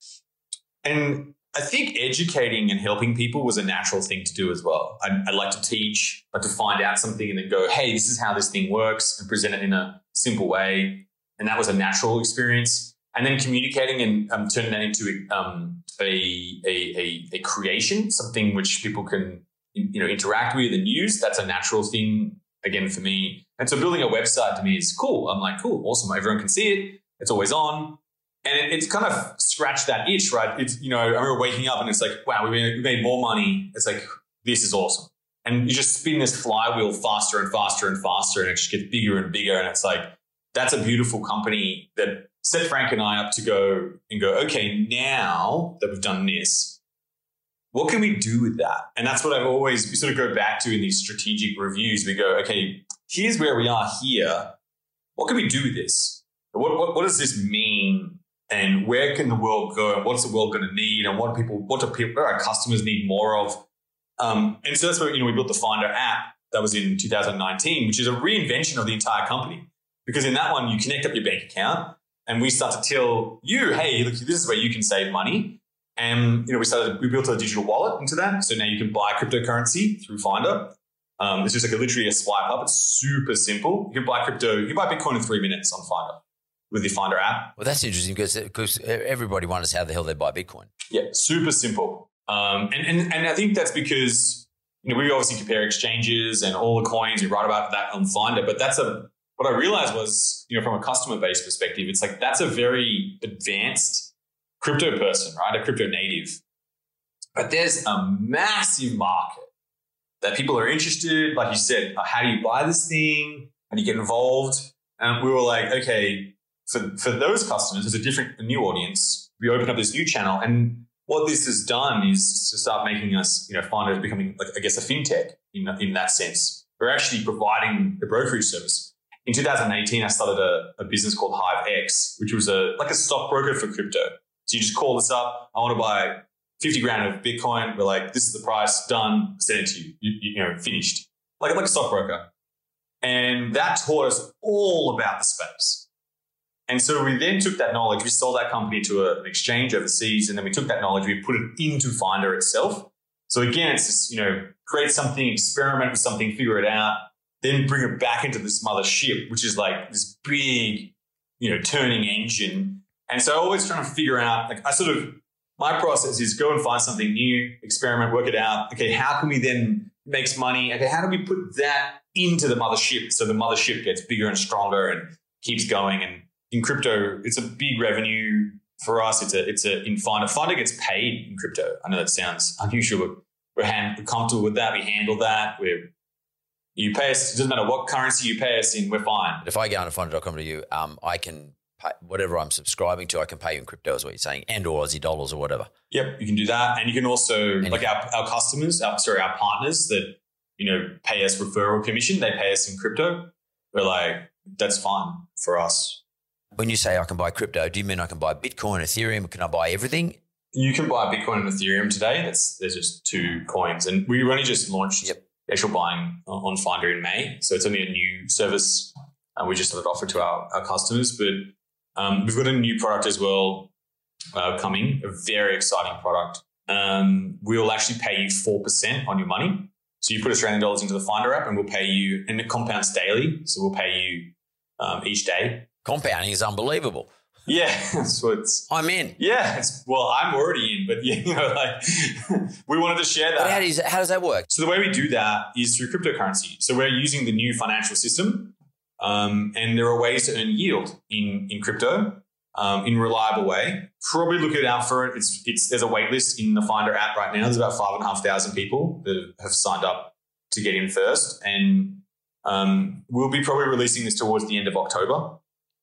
And I think educating and helping people was a natural thing to do as well. I, I like to teach, like to find out something and then go, hey, this is how this thing works, and present it in a simple way. And that was a natural experience. And then communicating and um, turning that into um, a, a, a, a creation, something which people can, you know, interact with and use. That's a natural thing, again, for me. And so building a website to me is cool. I'm like, cool, awesome. Everyone can see it. It's always on. And it, it's kind of scratched that itch, right? It's, you know, I remember waking up and it's like, wow, we made, we made more money. It's like, this is awesome. And you just spin this flywheel faster and faster and faster, and it just gets bigger and bigger. And it's like, that's a beautiful company that set Frank and I up to go and go, okay, now that we've done this, what can we do with that? And that's what I've always, we sort of go back to in these strategic reviews. We go, okay, here's where we are here. What can we do with this? What, what, what does this mean? And where can the world go? And what's the world going to need? And what do people, what do people, what do our customers need more of? Um, and so that's where, you know, we built the Finder app that was in two thousand nineteen, which is a reinvention of the entire company. Because in that one, you connect up your bank account and we start to tell you, hey, look, this is where you can save money. And, you know, we started, we built a digital wallet into that. So now you can buy cryptocurrency through Finder. Um, it's just like a, literally a swipe up. It's super simple. You can buy crypto, you can buy Bitcoin in three minutes on Finder with the Finder app. Well, that's interesting because, because everybody wonders how the hell they buy Bitcoin. Yeah, super simple. Um, and, and, and I think that's because, you know, we obviously compare exchanges and all the coins. We write about that on Finder, but that's a, what I realized was, you know, from a customer base perspective, it's like, that's a very advanced crypto person, right? A crypto native. But there's a massive market that people are interested. Like you said, how do you buy this thing? How do you get involved? And we were like, okay, for, for those customers, there's a different, a new audience. We opened up this new channel. And what this has done is to start making us, you know, Finder becoming, like, I guess, a fintech in, in that sense. We're actually providing the brokerage service. In two thousand eighteen, I started a, a business called HiveX, which was a like a stockbroker for crypto. So you just call us up. I want to buy fifty grand of Bitcoin. We're like, this is the price, done, send it to you. You, you know, finished. Like, like a stockbroker. And that taught us all about the space. And so we then took that knowledge, we sold that company to a, an exchange overseas, and then we took that knowledge, we put it into Finder itself. So again, it's just, you know, create something, experiment with something, figure it out, then bring it back into this mother ship, which is like this big, you know, turning engine. And so always trying to figure out, like, I sort of, my process is go and find something new, experiment, work it out. Okay, how can we then make money? Okay, how do we put that into the mothership so the mothership gets bigger and stronger and keeps going? And in crypto, it's a big revenue for us. It's a, it's a, in Finder, Finder gets paid in crypto. I know that sounds unusual, but we're, hand, we're comfortable with that. We handle that. We're, you pay us, it doesn't matter what currency you pay us in, we're fine. If I go on to finder dot com to you, um, I can pay whatever I'm subscribing to, I can pay you in crypto is what you're saying, and or Aussie dollars or whatever. Yep, you can do that. And you can also, and like our, our customers, our, sorry, our partners that, you know, pay us referral commission, they pay us in crypto. We're like, that's fine for us. When you say I can buy crypto, do you mean I can buy Bitcoin, Ethereum? Can I buy everything? You can buy Bitcoin and Ethereum today. That's There's just two coins. And we only just launched yep. actual buying on Finder in May. So it's only a new service. Uh, we just started to offer to our, our customers. But um, we've got a new product as well uh, coming, a very exciting product. Um, we'll actually pay you four percent on your money. So you put Australian dollars into the Finder app and we'll pay you, and it compounds daily. So we'll pay you um, each day. Compounding is unbelievable. Yeah, so it's. I'm in. Yeah, it's, well, I'm already in, but yeah, you know, like we wanted to share that. But how does how does that work? So the way we do that is through cryptocurrency. So we're using the new financial system, um, and there are ways to earn yield in in crypto um, in a reliable way. Probably look it out for it. It's it's there's a wait list in the Finder app right now. There's about five and a half thousand people that have signed up to get in first, and um, we'll be probably releasing this towards the end of October.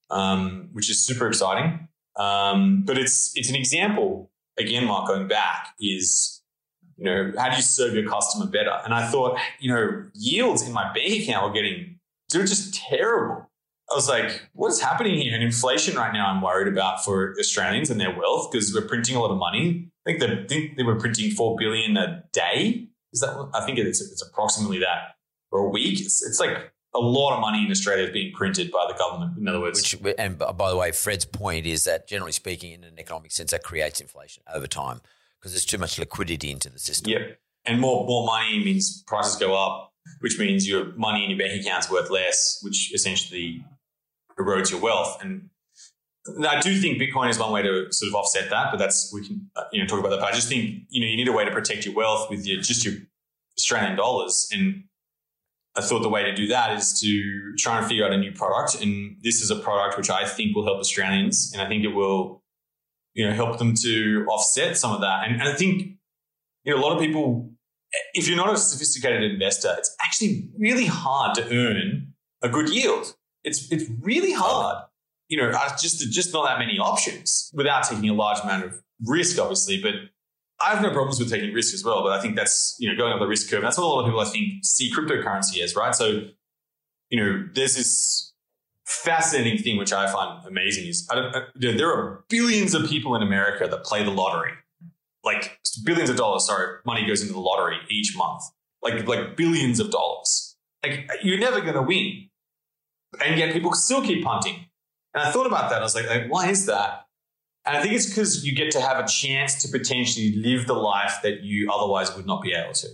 Um, which is super exciting. Um, but it's it's an example, again, Mark, going back is, you know, how do you serve your customer better? And I thought, you know, yields in my bank account were getting, they're just terrible. I was like, what is happening here? And inflation right now I'm worried about for Australians and their wealth because we're printing a lot of money. I think, they, I think they were printing four billion dollars a day Is that? I think it's it's approximately that for a week. It's, it's like a lot of money in Australia is being printed by the government. In other words, which and by the way, Fred's point is that generally speaking, in an economic sense, that creates inflation over time because there's too much liquidity into the system. Yeah, and more more money means prices go up, which means your money in your bank account's worth less, which essentially erodes your wealth. And I do think Bitcoin is one way to sort of offset that, but that's we can you know talk about that. But I just think you know you need a way to protect your wealth with your just your Australian dollars, and I thought the way to do that is to try and figure out a new product. And this is a product which I think will help Australians, and I think it will you know help them to offset some of that. And, and I think you know a lot of people, if you're not a sophisticated investor, it's actually really hard to earn a good yield. It's it's really hard. You know, just just not that many options without taking a large amount of risk, obviously. But I have no problems with taking risk as well. But I think that's, you know, going up the risk curve. That's what a lot of people, I think, see cryptocurrency as, right? So, you know, there's this fascinating thing which I find amazing is I don't, you know, there are billions of people in America that play the lottery. Like billions of dollars, sorry, money goes into the lottery each month. Like, like billions of dollars. Like you're never going to win. And yet people still keep punting. And I thought about that. I was like, like, why is that? And I think it's because you get to have a chance to potentially live the life that you otherwise would not be able to.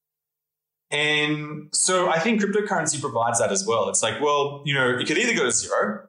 And so I think cryptocurrency provides that as well. It's like, well, you know, it could either go to zero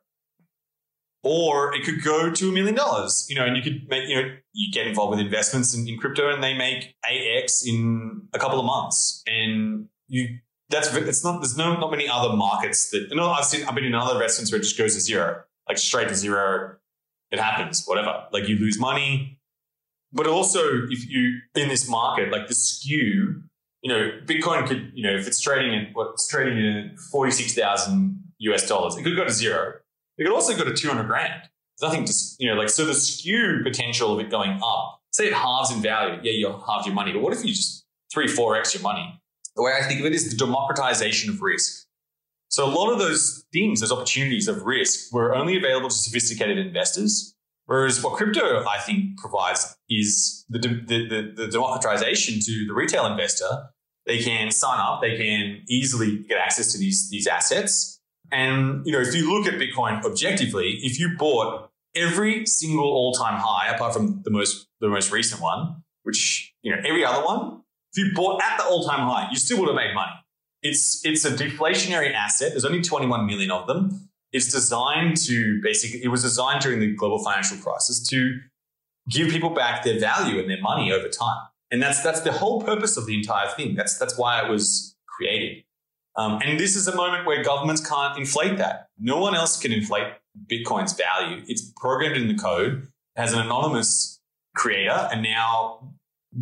or it could go to a million dollars, you know, and you could make, you know, you get involved with investments in, in crypto and they make eight X in a couple of months. And you, that's, it's not, there's no, not many other markets that, you know, I've seen, I've been in other investments where it just goes to zero. Like straight to zero, it happens, whatever. Like you lose money. But also if you, in this market, like the skew, you know, Bitcoin could, you know, if it's trading at what it's trading at forty-six thousand U S dollars, it could go to zero. It could also go to two hundred grand. There's nothing to, you know, like, so the skew potential of it going up, say it halves in value. Yeah, you'll halve your money. But what if you just three, four X your money? The way I think of it is the democratization of risk. So a lot of those things, those opportunities of risk were only available to sophisticated investors. Whereas what crypto, I think, provides is the, the, the, the democratization to the retail investor. They can sign up. They can easily get access to these, these assets. And, you know, if you look at Bitcoin objectively, if you bought every single all-time high, apart from the most, the most recent one, which, you know, every other one, if you bought at the all-time high, you still would have made money. It's it's a deflationary asset. There's only twenty-one million of them. It's designed to basically, it was designed during the global financial crisis to give people back their value and their money over time. And that's that's the whole purpose of the entire thing. That's that's why it was created. Um, and this is a moment where governments can't inflate that. No one else can inflate Bitcoin's value. It's programmed in the code, has an anonymous creator, and now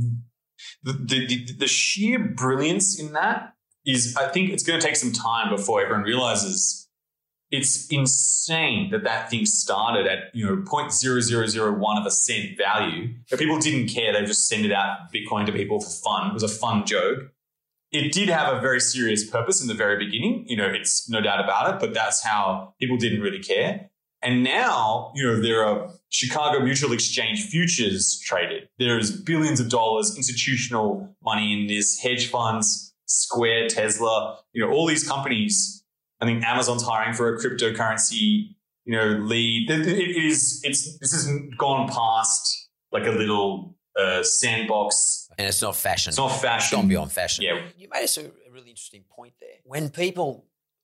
the the, the, the sheer brilliance in that is, I think it's going to take some time before everyone realizes it's insane that that thing started at, you know, zero point zero zero zero one of a cent value. But people didn't care. They just sent it out Bitcoin to people for fun. It was a fun joke. It did have a very serious purpose in the very beginning. You know, it's no doubt about it, but that's how people didn't really care. And now, you know, there are Chicago Mutual Exchange futures traded. There's billions of dollars, institutional money in this, hedge funds, Square, Tesla, you know, all these companies. I think Amazon's hiring for a cryptocurrency, you know, lead. It, it is, it's, this has gone past like a little uh, sandbox. And it's not fashion. It's not fashion. It's gone beyond fashion. Yeah. You made us a, a really interesting point there. When people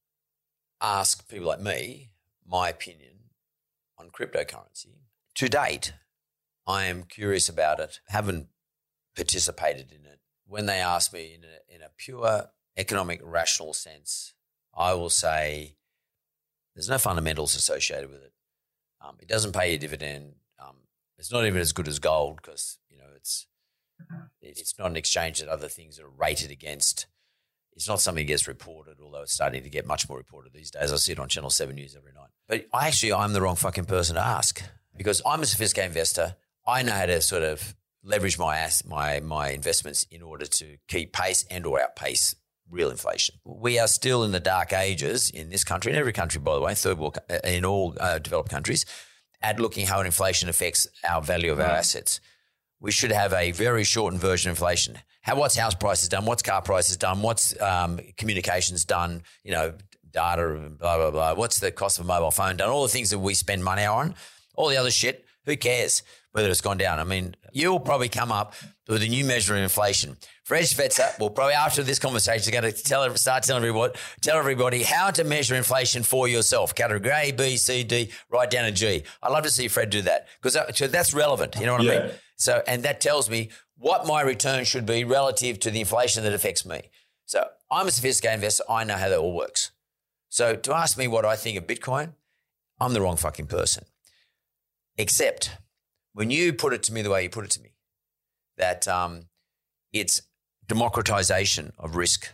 ask people like me my opinion on cryptocurrency, to date, I am curious about it, haven't participated in it. When they ask me in a, in a pure economic, rational sense, I will say there's no fundamentals associated with it. Um, it doesn't pay a dividend. Um, it's not even as good as gold because, you know, it's it's not an exchange that other things are rated against. It's not something that gets reported, although it's starting to get much more reported these days. I see it on Channel seven News every night. But I actually, I'm the wrong fucking person to ask because I'm a sophisticated investor. I know how to sort of leverage my ass, my my investments in order to keep pace and or outpace real inflation. We are still in the dark ages in this country, in every country, by the way, third world, in all uh, developed countries, at looking how inflation affects our value of our assets. We should have a very shortened version of inflation. how what's house prices done, what's car prices done, what's um, communications done, you know, data and blah, blah, blah. What's the cost of a mobile phone done? All the things that we spend money on, all the other shit, who cares whether it's gone down? I mean, you'll probably come up with a new measure of inflation. Fresh Fetzer will probably, after this conversation, going to tell, start telling everybody, tell everybody how to measure inflation for yourself. Category A, B, C, D, right down to G. I'd love to see Fred do that because that, so that's relevant. You know what yeah. I mean? So, and that tells me what my return should be relative to the inflation that affects me. So I'm a sophisticated investor. I know how that all works. So to ask me what I think of Bitcoin, I'm the wrong fucking person. Except when you put it to me the way you put it to me, that um, it's democratization of risk.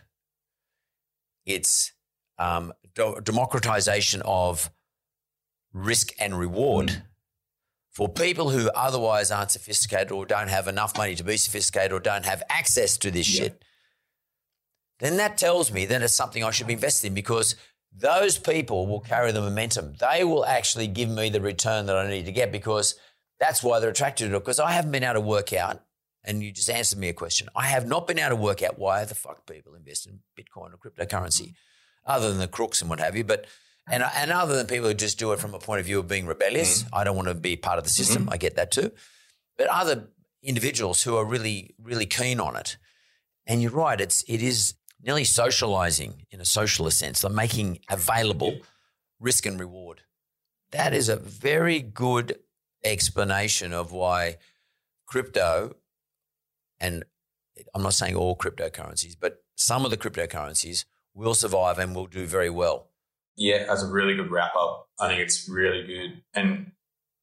It's um, do- democratization of risk and reward mm. for people who otherwise aren't sophisticated or don't have enough money to be sophisticated or don't have access to this yeah. shit. Then that tells me that it's something I should be invested in because those people will carry the momentum. They will actually give me the return that I need to get because that's why they're attracted to it. Because I haven't been able to work out, and you just answered me a question, I have not been able to work out why the fuck people invest in Bitcoin or cryptocurrency, other than the crooks and what have you. But and and other than people who just do it from a point of view of being rebellious, mm-hmm. I don't want to be part of the system. Mm-hmm. I get that too. But other individuals who are really, really keen on it. And you're right, it's it is nearly socializing in a socialist sense, like making available risk and reward. That is a very good explanation of why crypto, and I'm not saying all cryptocurrencies, but some of the cryptocurrencies will survive and will do very well. Yeah, as a really good wrap up, I think it's really good. And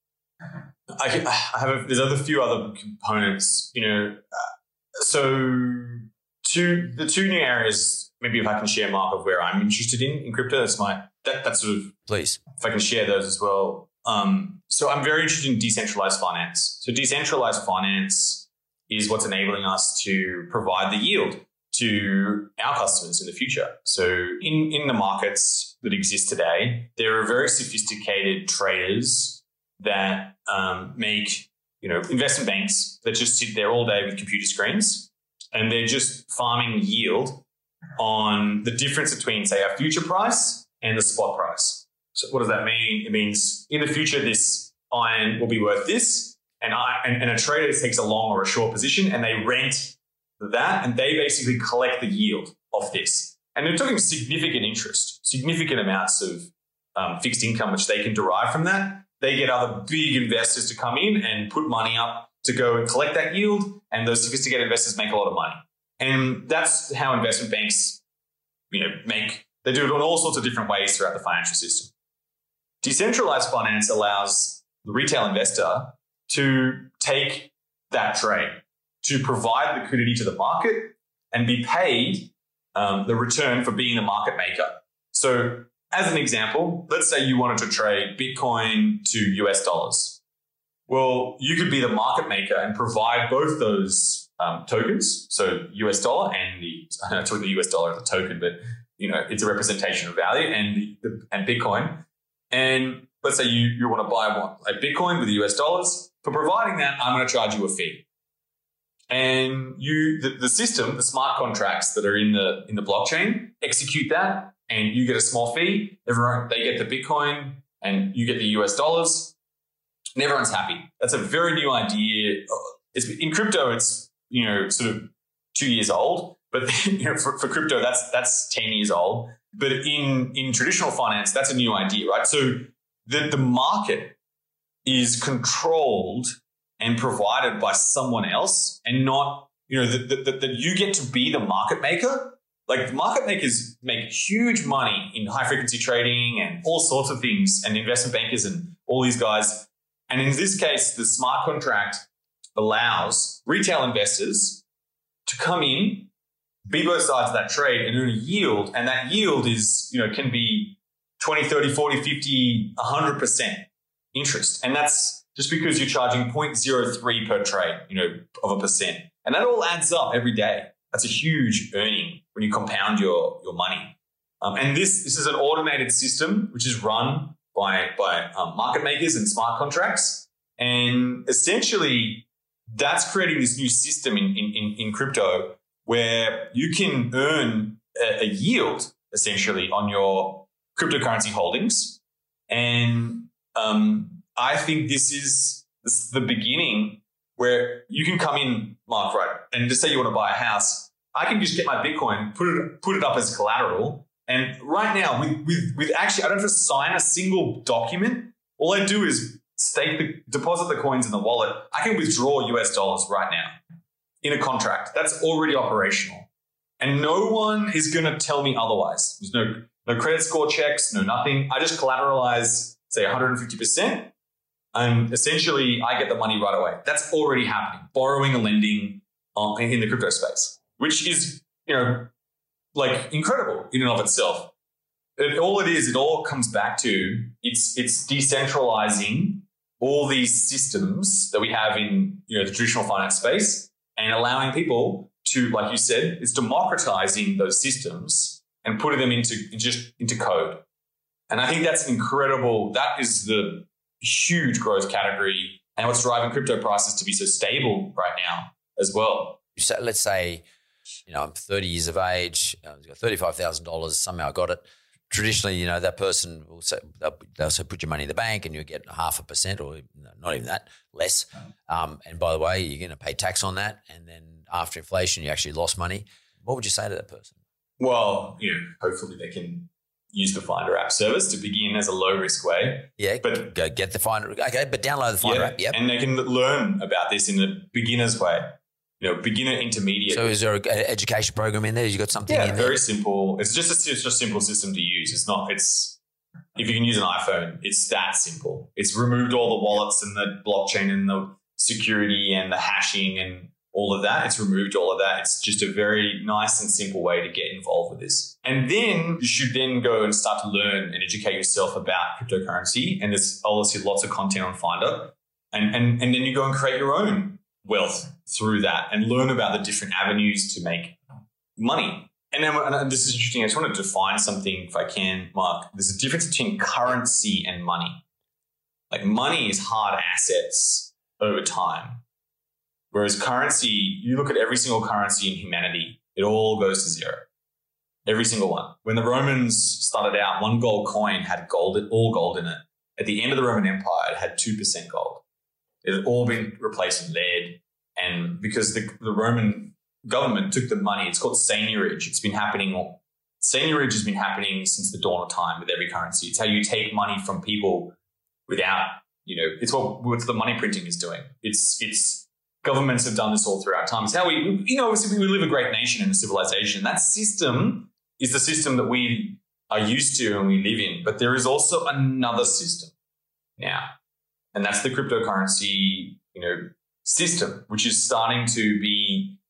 I, I have a, there's other few other components, you know, uh, so Two, the two new areas, maybe if I can share, Mark, of where I'm interested in in crypto, that's my, that, that's sort of, please, if I can share those as well. Um, so I'm very interested in decentralized finance. So decentralized finance is what's enabling us to provide the yield to our customers in the future. So in, in the markets that exist today, there are very sophisticated traders that um, make, you know, investment banks that just sit there all day with computer screens. And they're just farming yield on the difference between, say, our future price and the spot price. So what does that mean? It means in the future, this iron will be worth this, and, I, and, and a trader takes a long or a short position, and they rent that, and they basically collect the yield of this. And they're talking significant interest, significant amounts of um, fixed income, which they can derive from that. They get other big investors to come in and put money up to go and collect that yield, and those sophisticated investors make a lot of money. And that's how investment banks, you know, make, they do it in all sorts of different ways throughout the financial system. Decentralized finance allows the retail investor to take that trade, to provide liquidity to the market and be paid um, the return for being the market maker. So as an example, let's say you wanted to trade Bitcoin to U S dollars. Well, you could be the market maker and provide both those um, tokens, so U S dollar and the, I know I took the U S dollar as a token, but you know it's a representation of value, and the, the, and Bitcoin. And let's say you, you want to buy one, a Bitcoin with the U S dollars. For providing that, I'm going to charge you a fee. And you, the, the system, the smart contracts that are in the in the blockchain, execute that, and you get a small fee. Everyone, they get the Bitcoin, and you get the U S dollars. And everyone's happy. That's a very new idea. It's, in crypto, it's, you know, sort of two years old, but you know, for, for crypto, that's that's ten years old. But in, in traditional finance, that's a new idea, right? So the, the market is controlled and provided by someone else, and not, you know, that that that you get to be the market maker. Like, the market makers make huge money in high frequency trading and all sorts of things, and investment bankers and all these guys. And in this case, the smart contract allows retail investors to come in, be both sides of that trade, and earn a yield. And that yield is, you know, can be twenty, thirty, forty, fifty, one hundred percent interest. And that's just because you're charging zero point zero three per trade, you know, of a percent. And that all adds up every day. That's a huge earning when you compound your, your money. Um, and this, this is an automated system which is run by, by um, market makers and smart contracts. And essentially, that's creating this new system in, in, in crypto where you can earn a, a yield essentially on your cryptocurrency holdings. And um, I think this is, this is the beginning where you can come in, Mark, right? And just say you want to buy a house. I can just get my Bitcoin, put it put it up as collateral. And right now, with, with, with actually, I don't have to sign a single document. All I do is stake the, deposit the coins in the wallet. I can withdraw U S dollars right now in a contract. That's already operational. And no one is going to tell me otherwise. There's no, no credit score checks, no nothing. I just collateralize, say, one hundred fifty percent. And essentially, I get the money right away. That's already happening. Borrowing and lending uh, in the crypto space, which is, you know, like incredible in and of itself. It, all it is, it all comes back to it's it's decentralizing all these systems that we have in, you know, the traditional finance space and allowing people to, like you said, it's democratizing those systems and putting them into just into code. And I think that's incredible. That is the huge growth category and what's driving crypto prices to be so stable right now as well. So let's say, you know, I'm thirty years of age, I've got thirty-five thousand dollars, somehow I got it. Traditionally, you know, that person will say, they'll say put your money in the bank and you'll get half a percent or not even that, less. Um, and by the way, you're going to pay tax on that. And then after inflation, you actually lost money. What would you say to that person? Well, you know, hopefully they can use the Finder app service to begin as a low risk way. Yeah, but go get the Finder. Okay, but download the Finder yeah, app. Yep. And they can learn about this in a beginner's way. You know, beginner, intermediate. So is there an education program in there? You got something yeah, in there? very simple. It's just a, it's just a simple system to use. It's not, it's, if you can use an iPhone, it's that simple. It's removed all the wallets and the blockchain and the security and the hashing and all of that. It's removed all of that. It's just a very nice and simple way to get involved with this. And then you should then go and start to learn and educate yourself about cryptocurrency. And there's obviously lots of content on Finder. And, and, and then you go and create your own wealth through that and learn about the different avenues to make money. And then and this is interesting. I just want to define something if I can, Mark. There's a difference between currency and money. Like money is hard assets over time. Whereas currency, you look at every single currency in humanity, it all goes to zero. Every single one. When the Romans started out, one gold coin had gold, all gold in it. At the end of the Roman Empire, it had two percent gold. It had all been replaced with lead. And because the, the Roman government took the money, it's called seigniorage. It's been happening, seigniorage has been happening since the dawn of time with every currency. It's how you take money from people without, you know, it's what, what the money printing is doing. It's, it's, governments have done this all throughout time. It's how we, you know, we live a great nation and a civilization. That system is the system that we are used to and we live in. But there is also another system now. And that's the cryptocurrency, you know, system, which is starting to be,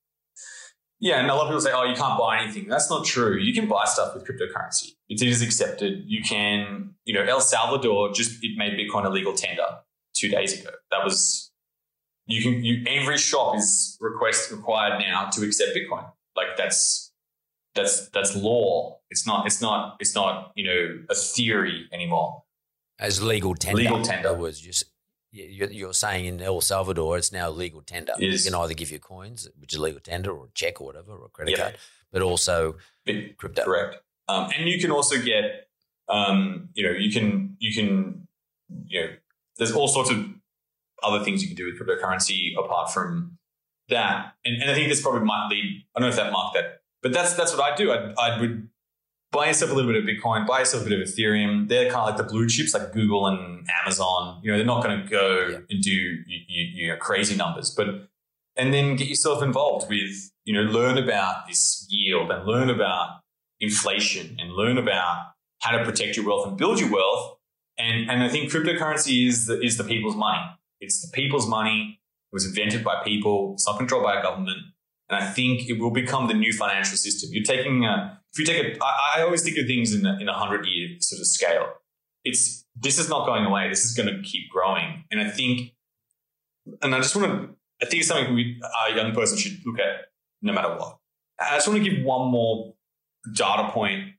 yeah, and a lot of people say, oh, you can't buy anything. That's not true. You can buy stuff with cryptocurrency. It is accepted. You can, you know, El Salvador just, it made Bitcoin a legal tender two days ago. That was, you can, you, every shop is request required now to accept Bitcoin. Like that's, that's, that's law. It's not, it's not, it's not, you know, a theory anymore. As legal tender. Legal tender was just, you're saying in El Salvador, it's now legal tender. Yes. You can either give your coins, which is legal tender, or a check or whatever, or a credit yeah. card, but also it, crypto. Correct. Um, and you can also get, um, you know, you can, you can, you know, there's all sorts of other things you can do with cryptocurrency apart from that. And, and I think this probably might lead, I don't know if that marked that, but that's, that's what I do. I, I would buy yourself a little bit of Bitcoin, buy yourself a bit of Ethereum. They're kind of like the blue chips, like Google and Amazon. You know, they're not going to go yeah. and do you, you, you know, crazy numbers, but and then get yourself involved with, you know, learn about this yield and learn about inflation and learn about how to protect your wealth and build your wealth. And and I think cryptocurrency is the is the people's money. It's the people's money. It was invented by people. It's not controlled by a government. And I think it will become the new financial system. You're taking a, if you take a, I, I always think of things in a, in a hundred year sort of scale. It's, this is not going away. This is going to keep growing. And I think, and I just want to, I think it's something we, a young person should look at no matter what. I just want to give one more data point,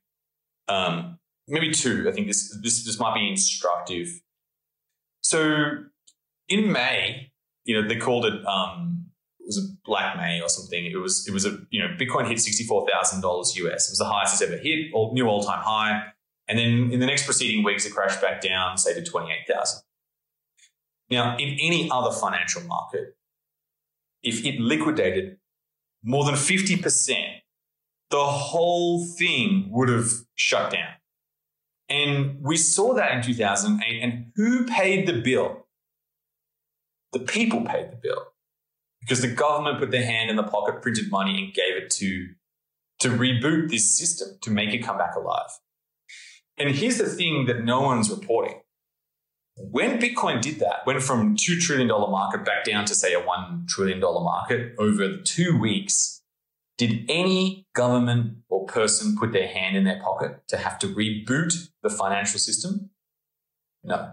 um, maybe two. I think this, this, this might be instructive. So in May, you know, they called it, um, was a Black May or something. It was, it was a, you know, Bitcoin hit sixty-four thousand dollars U S. It was the highest it's ever hit, all, new all-time high. And then in the next preceding weeks, it crashed back down, say to twenty-eight thousand. Now, in any other financial market, if it liquidated more than fifty percent, the whole thing would have shut down. And we saw that in two thousand eight. And who paid the bill? The people paid the bill because the government put their hand in the pocket, printed money, and gave it to, to reboot this system, to make it come back alive. And here's the thing that no one's reporting. When Bitcoin did that, went from two trillion dollars market back down to, say, a one trillion dollars market over the two weeks, did any government or person put their hand in their pocket to have to reboot the financial system? No.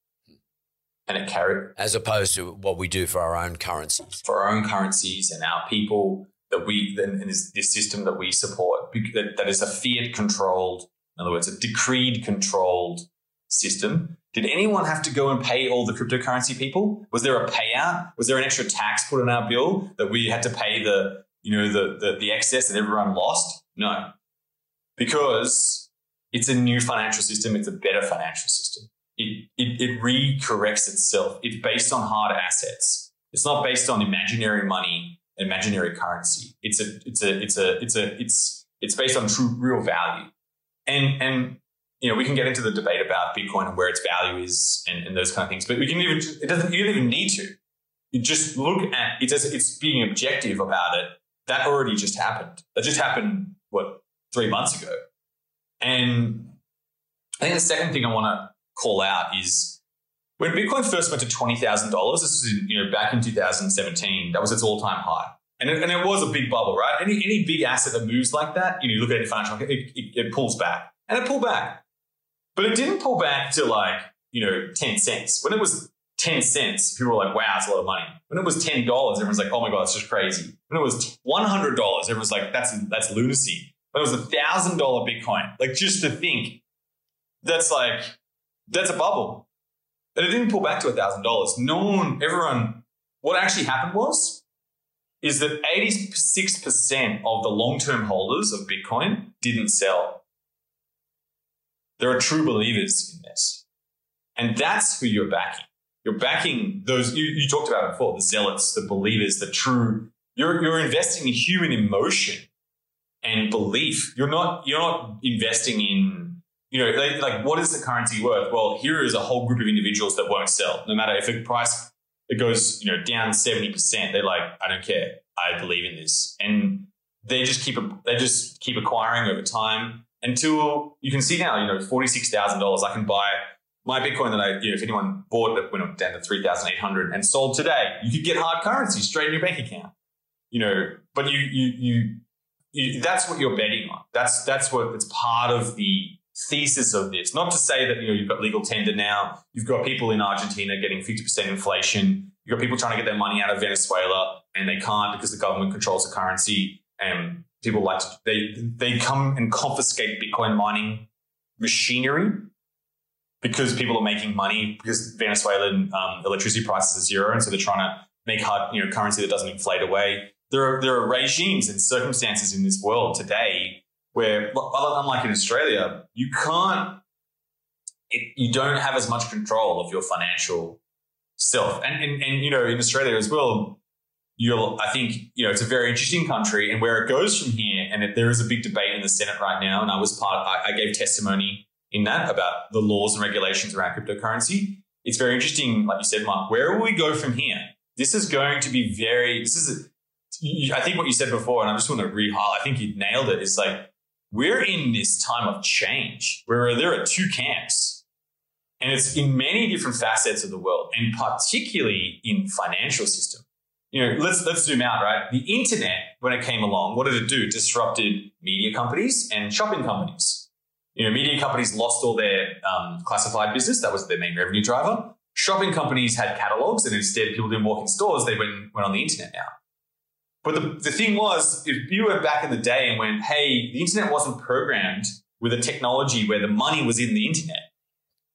And it carried. As opposed to what we do for our own currencies. For our own currencies and our people that we, and this, this system that we support, that, that is a fiat-controlled, in other words, a decreed-controlled system. Did anyone have to go and pay all the cryptocurrency people? Was there a payout? Was there an extra tax put on our bill that we had to pay the, you know, the, the, the excess that everyone lost? No. Because it's a new financial system. It's a better financial system. It, it, it re-corrects itself. It's based on hard assets. It's not based on imaginary money, imaginary currency. It's a, it's a, it's a, it's a, it's, it's based on true, real value. And, and, you know, we can get into the debate about Bitcoin and where its value is and, and those kind of things, but we can even, it doesn't, you don't even need to. You just look at it as it's being objective about it. That already just happened. That just happened, what, three months ago. And I think the second thing I want to call out is when Bitcoin first went to twenty thousand dollars, this was, in, you know, back in two thousand seventeen, that was its all-time high. And it, and it was a big bubble, right? Any any big asset that moves like that, you know, you look at any financial market, it, it, it pulls back. And it pulled back. But it didn't pull back to like, you know, ten cents. When it was ten cents, people were like, wow, it's a lot of money. When it was ten dollars, everyone's like, oh my God, it's just crazy. When it was one hundred dollars, everyone's like, that's that's lunacy. When it was one thousand dollars Bitcoin, like just to think, that's like, that's a bubble. And it didn't pull back to one thousand dollars. No one, everyone, what actually happened was, is that eighty-six percent of the long-term holders of Bitcoin didn't sell. There are true believers in this. And that's who you're backing. You're backing those, you, you talked about it before, the zealots, the believers, the true, you're, you're investing in human emotion and belief. You're not, you're not investing in, you know, like, like what is the currency worth? Well, here is a whole group of individuals that won't sell. No matter if the price, it goes, you know, down seventy percent, they're like, I don't care. I believe in this. And they just keep, they just keep acquiring over time until you can see now, you know, forty-six thousand dollars I can buy my Bitcoin that I, you know, if anyone bought it when it went down to three thousand eight hundred and sold today, you could get hard currency straight in your bank account, you know, but you, you, you, you that's what you're betting on. That's, that's what it's part of the thesis of this. Not to say that, you know, you've got legal tender now, you've got people in Argentina getting fifty percent inflation, you've got people trying to get their money out of Venezuela and they can't because the government controls the currency, and people like to, they, they come and confiscate Bitcoin mining machinery because people are making money because Venezuelan um, electricity prices are zero. And so they're trying to make hard, you know, currency that doesn't inflate away. There are, there are regimes and circumstances in this world today where, unlike in Australia, you can't, it, you don't have as much control of your financial self. And, and, and, you know, in Australia as well, you'll, I think, you know, it's a very interesting country, and where it goes from here, and it, there is a big debate in the Senate right now. And I was part, I, I gave testimony in that about the laws and regulations around cryptocurrency. It's very interesting, like you said, Mark, where will we go from here? This is going to be very, this is, a, I think what you said before, and I just want to re-highlight, I think you nailed it, is like, we're in this time of change where there are two camps, and it's in many different facets of the world, and particularly in financial system. You know, let's let's zoom out, right? The internet, when it came along, what did it do? It disrupted media companies and shopping companies. You know, media companies lost all their um, classified business. That was their main revenue driver. Shopping companies had catalogs, and instead people didn't walk in stores. They went, went on the internet now. But the, the thing was, if you went back in the day and went, hey, the internet wasn't programmed with a technology where the money was in the internet.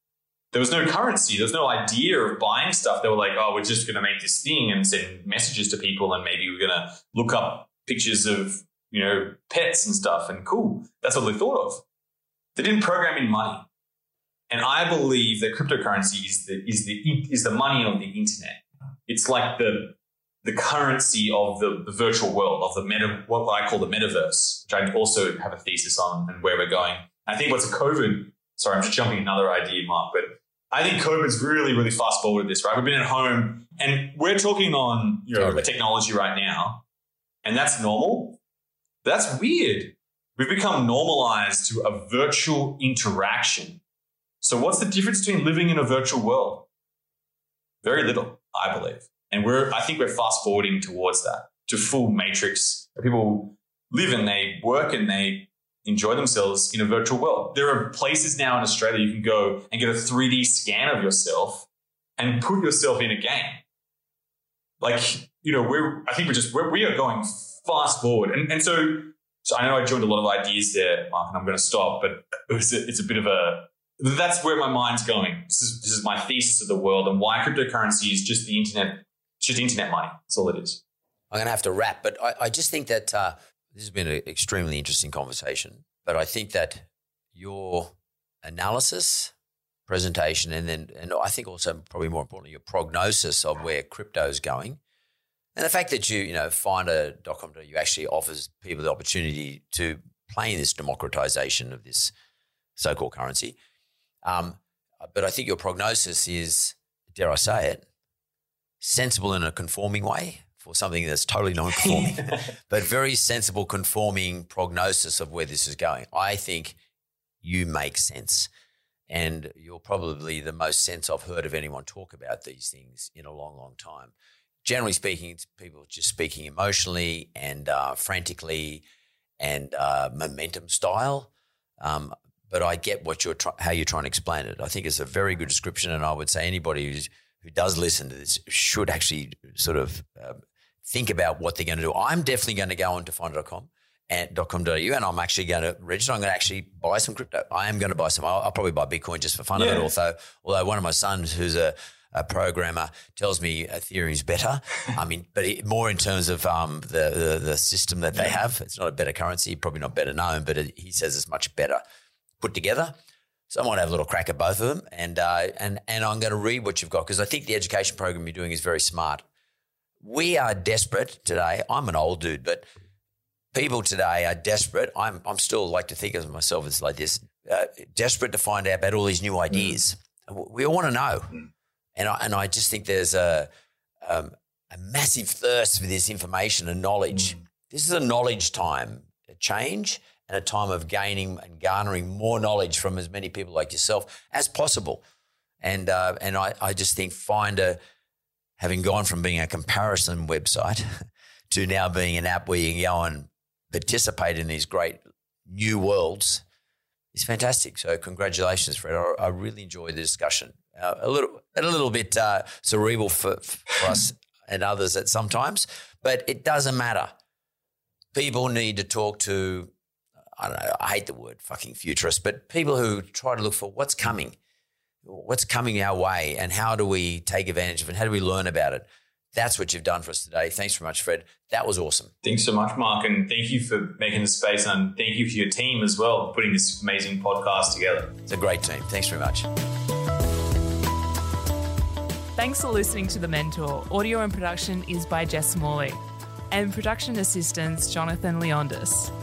there was no currency. There was no idea of buying stuff. They were like, oh, we're just going to make this thing and send messages to people, and maybe we're going to look up pictures of, you know, pets and stuff, and cool. That's what they thought of. They didn't program in money. And I believe that cryptocurrency is the is the is the money of the internet. It's like the the currency of the, the virtual world, of the meta, what I call the metaverse, which I also have a thesis on and where we're going. I think what's a COVID, sorry, I'm just jumping another idea, Mark, but I think COVID's really, really fast forwarded this, right? We've been at home and we're talking on, you know, totally. technology right now, and that's normal. That's weird. We've become normalized to a virtual interaction. So what's the difference between living in a virtual world? Very little, I believe. And we're, I think we're fast forwarding towards that, to full matrix. People live and they work and they enjoy themselves in a virtual world. There are places now in Australia you can go and get a three D scan of yourself and put yourself in a game. Like, you know, we're, I think we're just, we're, we are going fast forward. And, and so, so I know I joined a lot of ideas there, Mark, and I'm going to stop, but it was a, it's a bit of a, that's where my mind's going. This is, this is my thesis of the world and why cryptocurrency is just the internet. It's just internet money. That's all it is. I'm going to have to wrap, but I, I just think that uh, this has been an extremely interesting conversation. But I think that your analysis, presentation, and then, and I think also probably more importantly, your prognosis of where crypto is going, and the fact that you, you know, Finder dot com dot A U actually offers people the opportunity to play in this democratization of this so-called currency. Um, but I think your prognosis is, dare I say it, sensible in a conforming way for something that's totally non-conforming, but very sensible conforming prognosis of where this is going. I think you make sense, and you're probably the most sense I've heard of anyone talk about these things in a long, long time. Generally speaking, it's people just speaking emotionally and uh, frantically and uh, momentum style. Um, but I get what you're try- how you're trying to explain it. I think it's a very good description, and I would say anybody who's who does listen to this should actually sort of uh, think about what they're going to do. I'm definitely going to go on to finder dot com and .com dot A U, and I'm actually going to register. I'm going to actually buy some crypto. I am going to buy some. I'll, I'll probably buy Bitcoin just for fun yeah. of it. Although, although one of my sons, who's a, a programmer, tells me Ethereum's better. I mean, but it, more in terms of um, the, the the system that they have. It's not a better currency, probably not better known, but it, he says it's much better put together. So I might have a little crack at both of them, and uh, and and I'm going to read what you've got, because I think the education program you're doing is very smart. We are desperate today. I'm an old dude, but people today are desperate. I'm I'm still like to think of myself as like this, uh, desperate to find out about all these new ideas. Mm. We all want to know, mm. and I and I just think there's a um, a massive thirst for this information and knowledge. Mm. This is a knowledge time, a change. And a time of gaining and garnering more knowledge from as many people like yourself as possible. And uh, and I, I just think Finder, having gone from being a comparison website to now being an app where you can go and participate in these great new worlds, is fantastic. So congratulations, Fred. I, I really enjoyed the discussion. Uh, a little a little bit uh, cerebral for, for us and others at sometimes, but it doesn't matter. People need to talk to, I don't know, I hate the word fucking futurist, but people who try to look for what's coming, what's coming our way, and how do we take advantage of it, and how do we learn about it. That's what you've done for us today. Thanks very much, Fred. That was awesome. Thanks so much, Mark, and thank you for making the space, and thank you for your team as well for putting this amazing podcast together. It's a great team. Thanks very much. Thanks for listening to The Mentor. Audio and production is by Jess Morley, and production assistants Jonathan Leondis.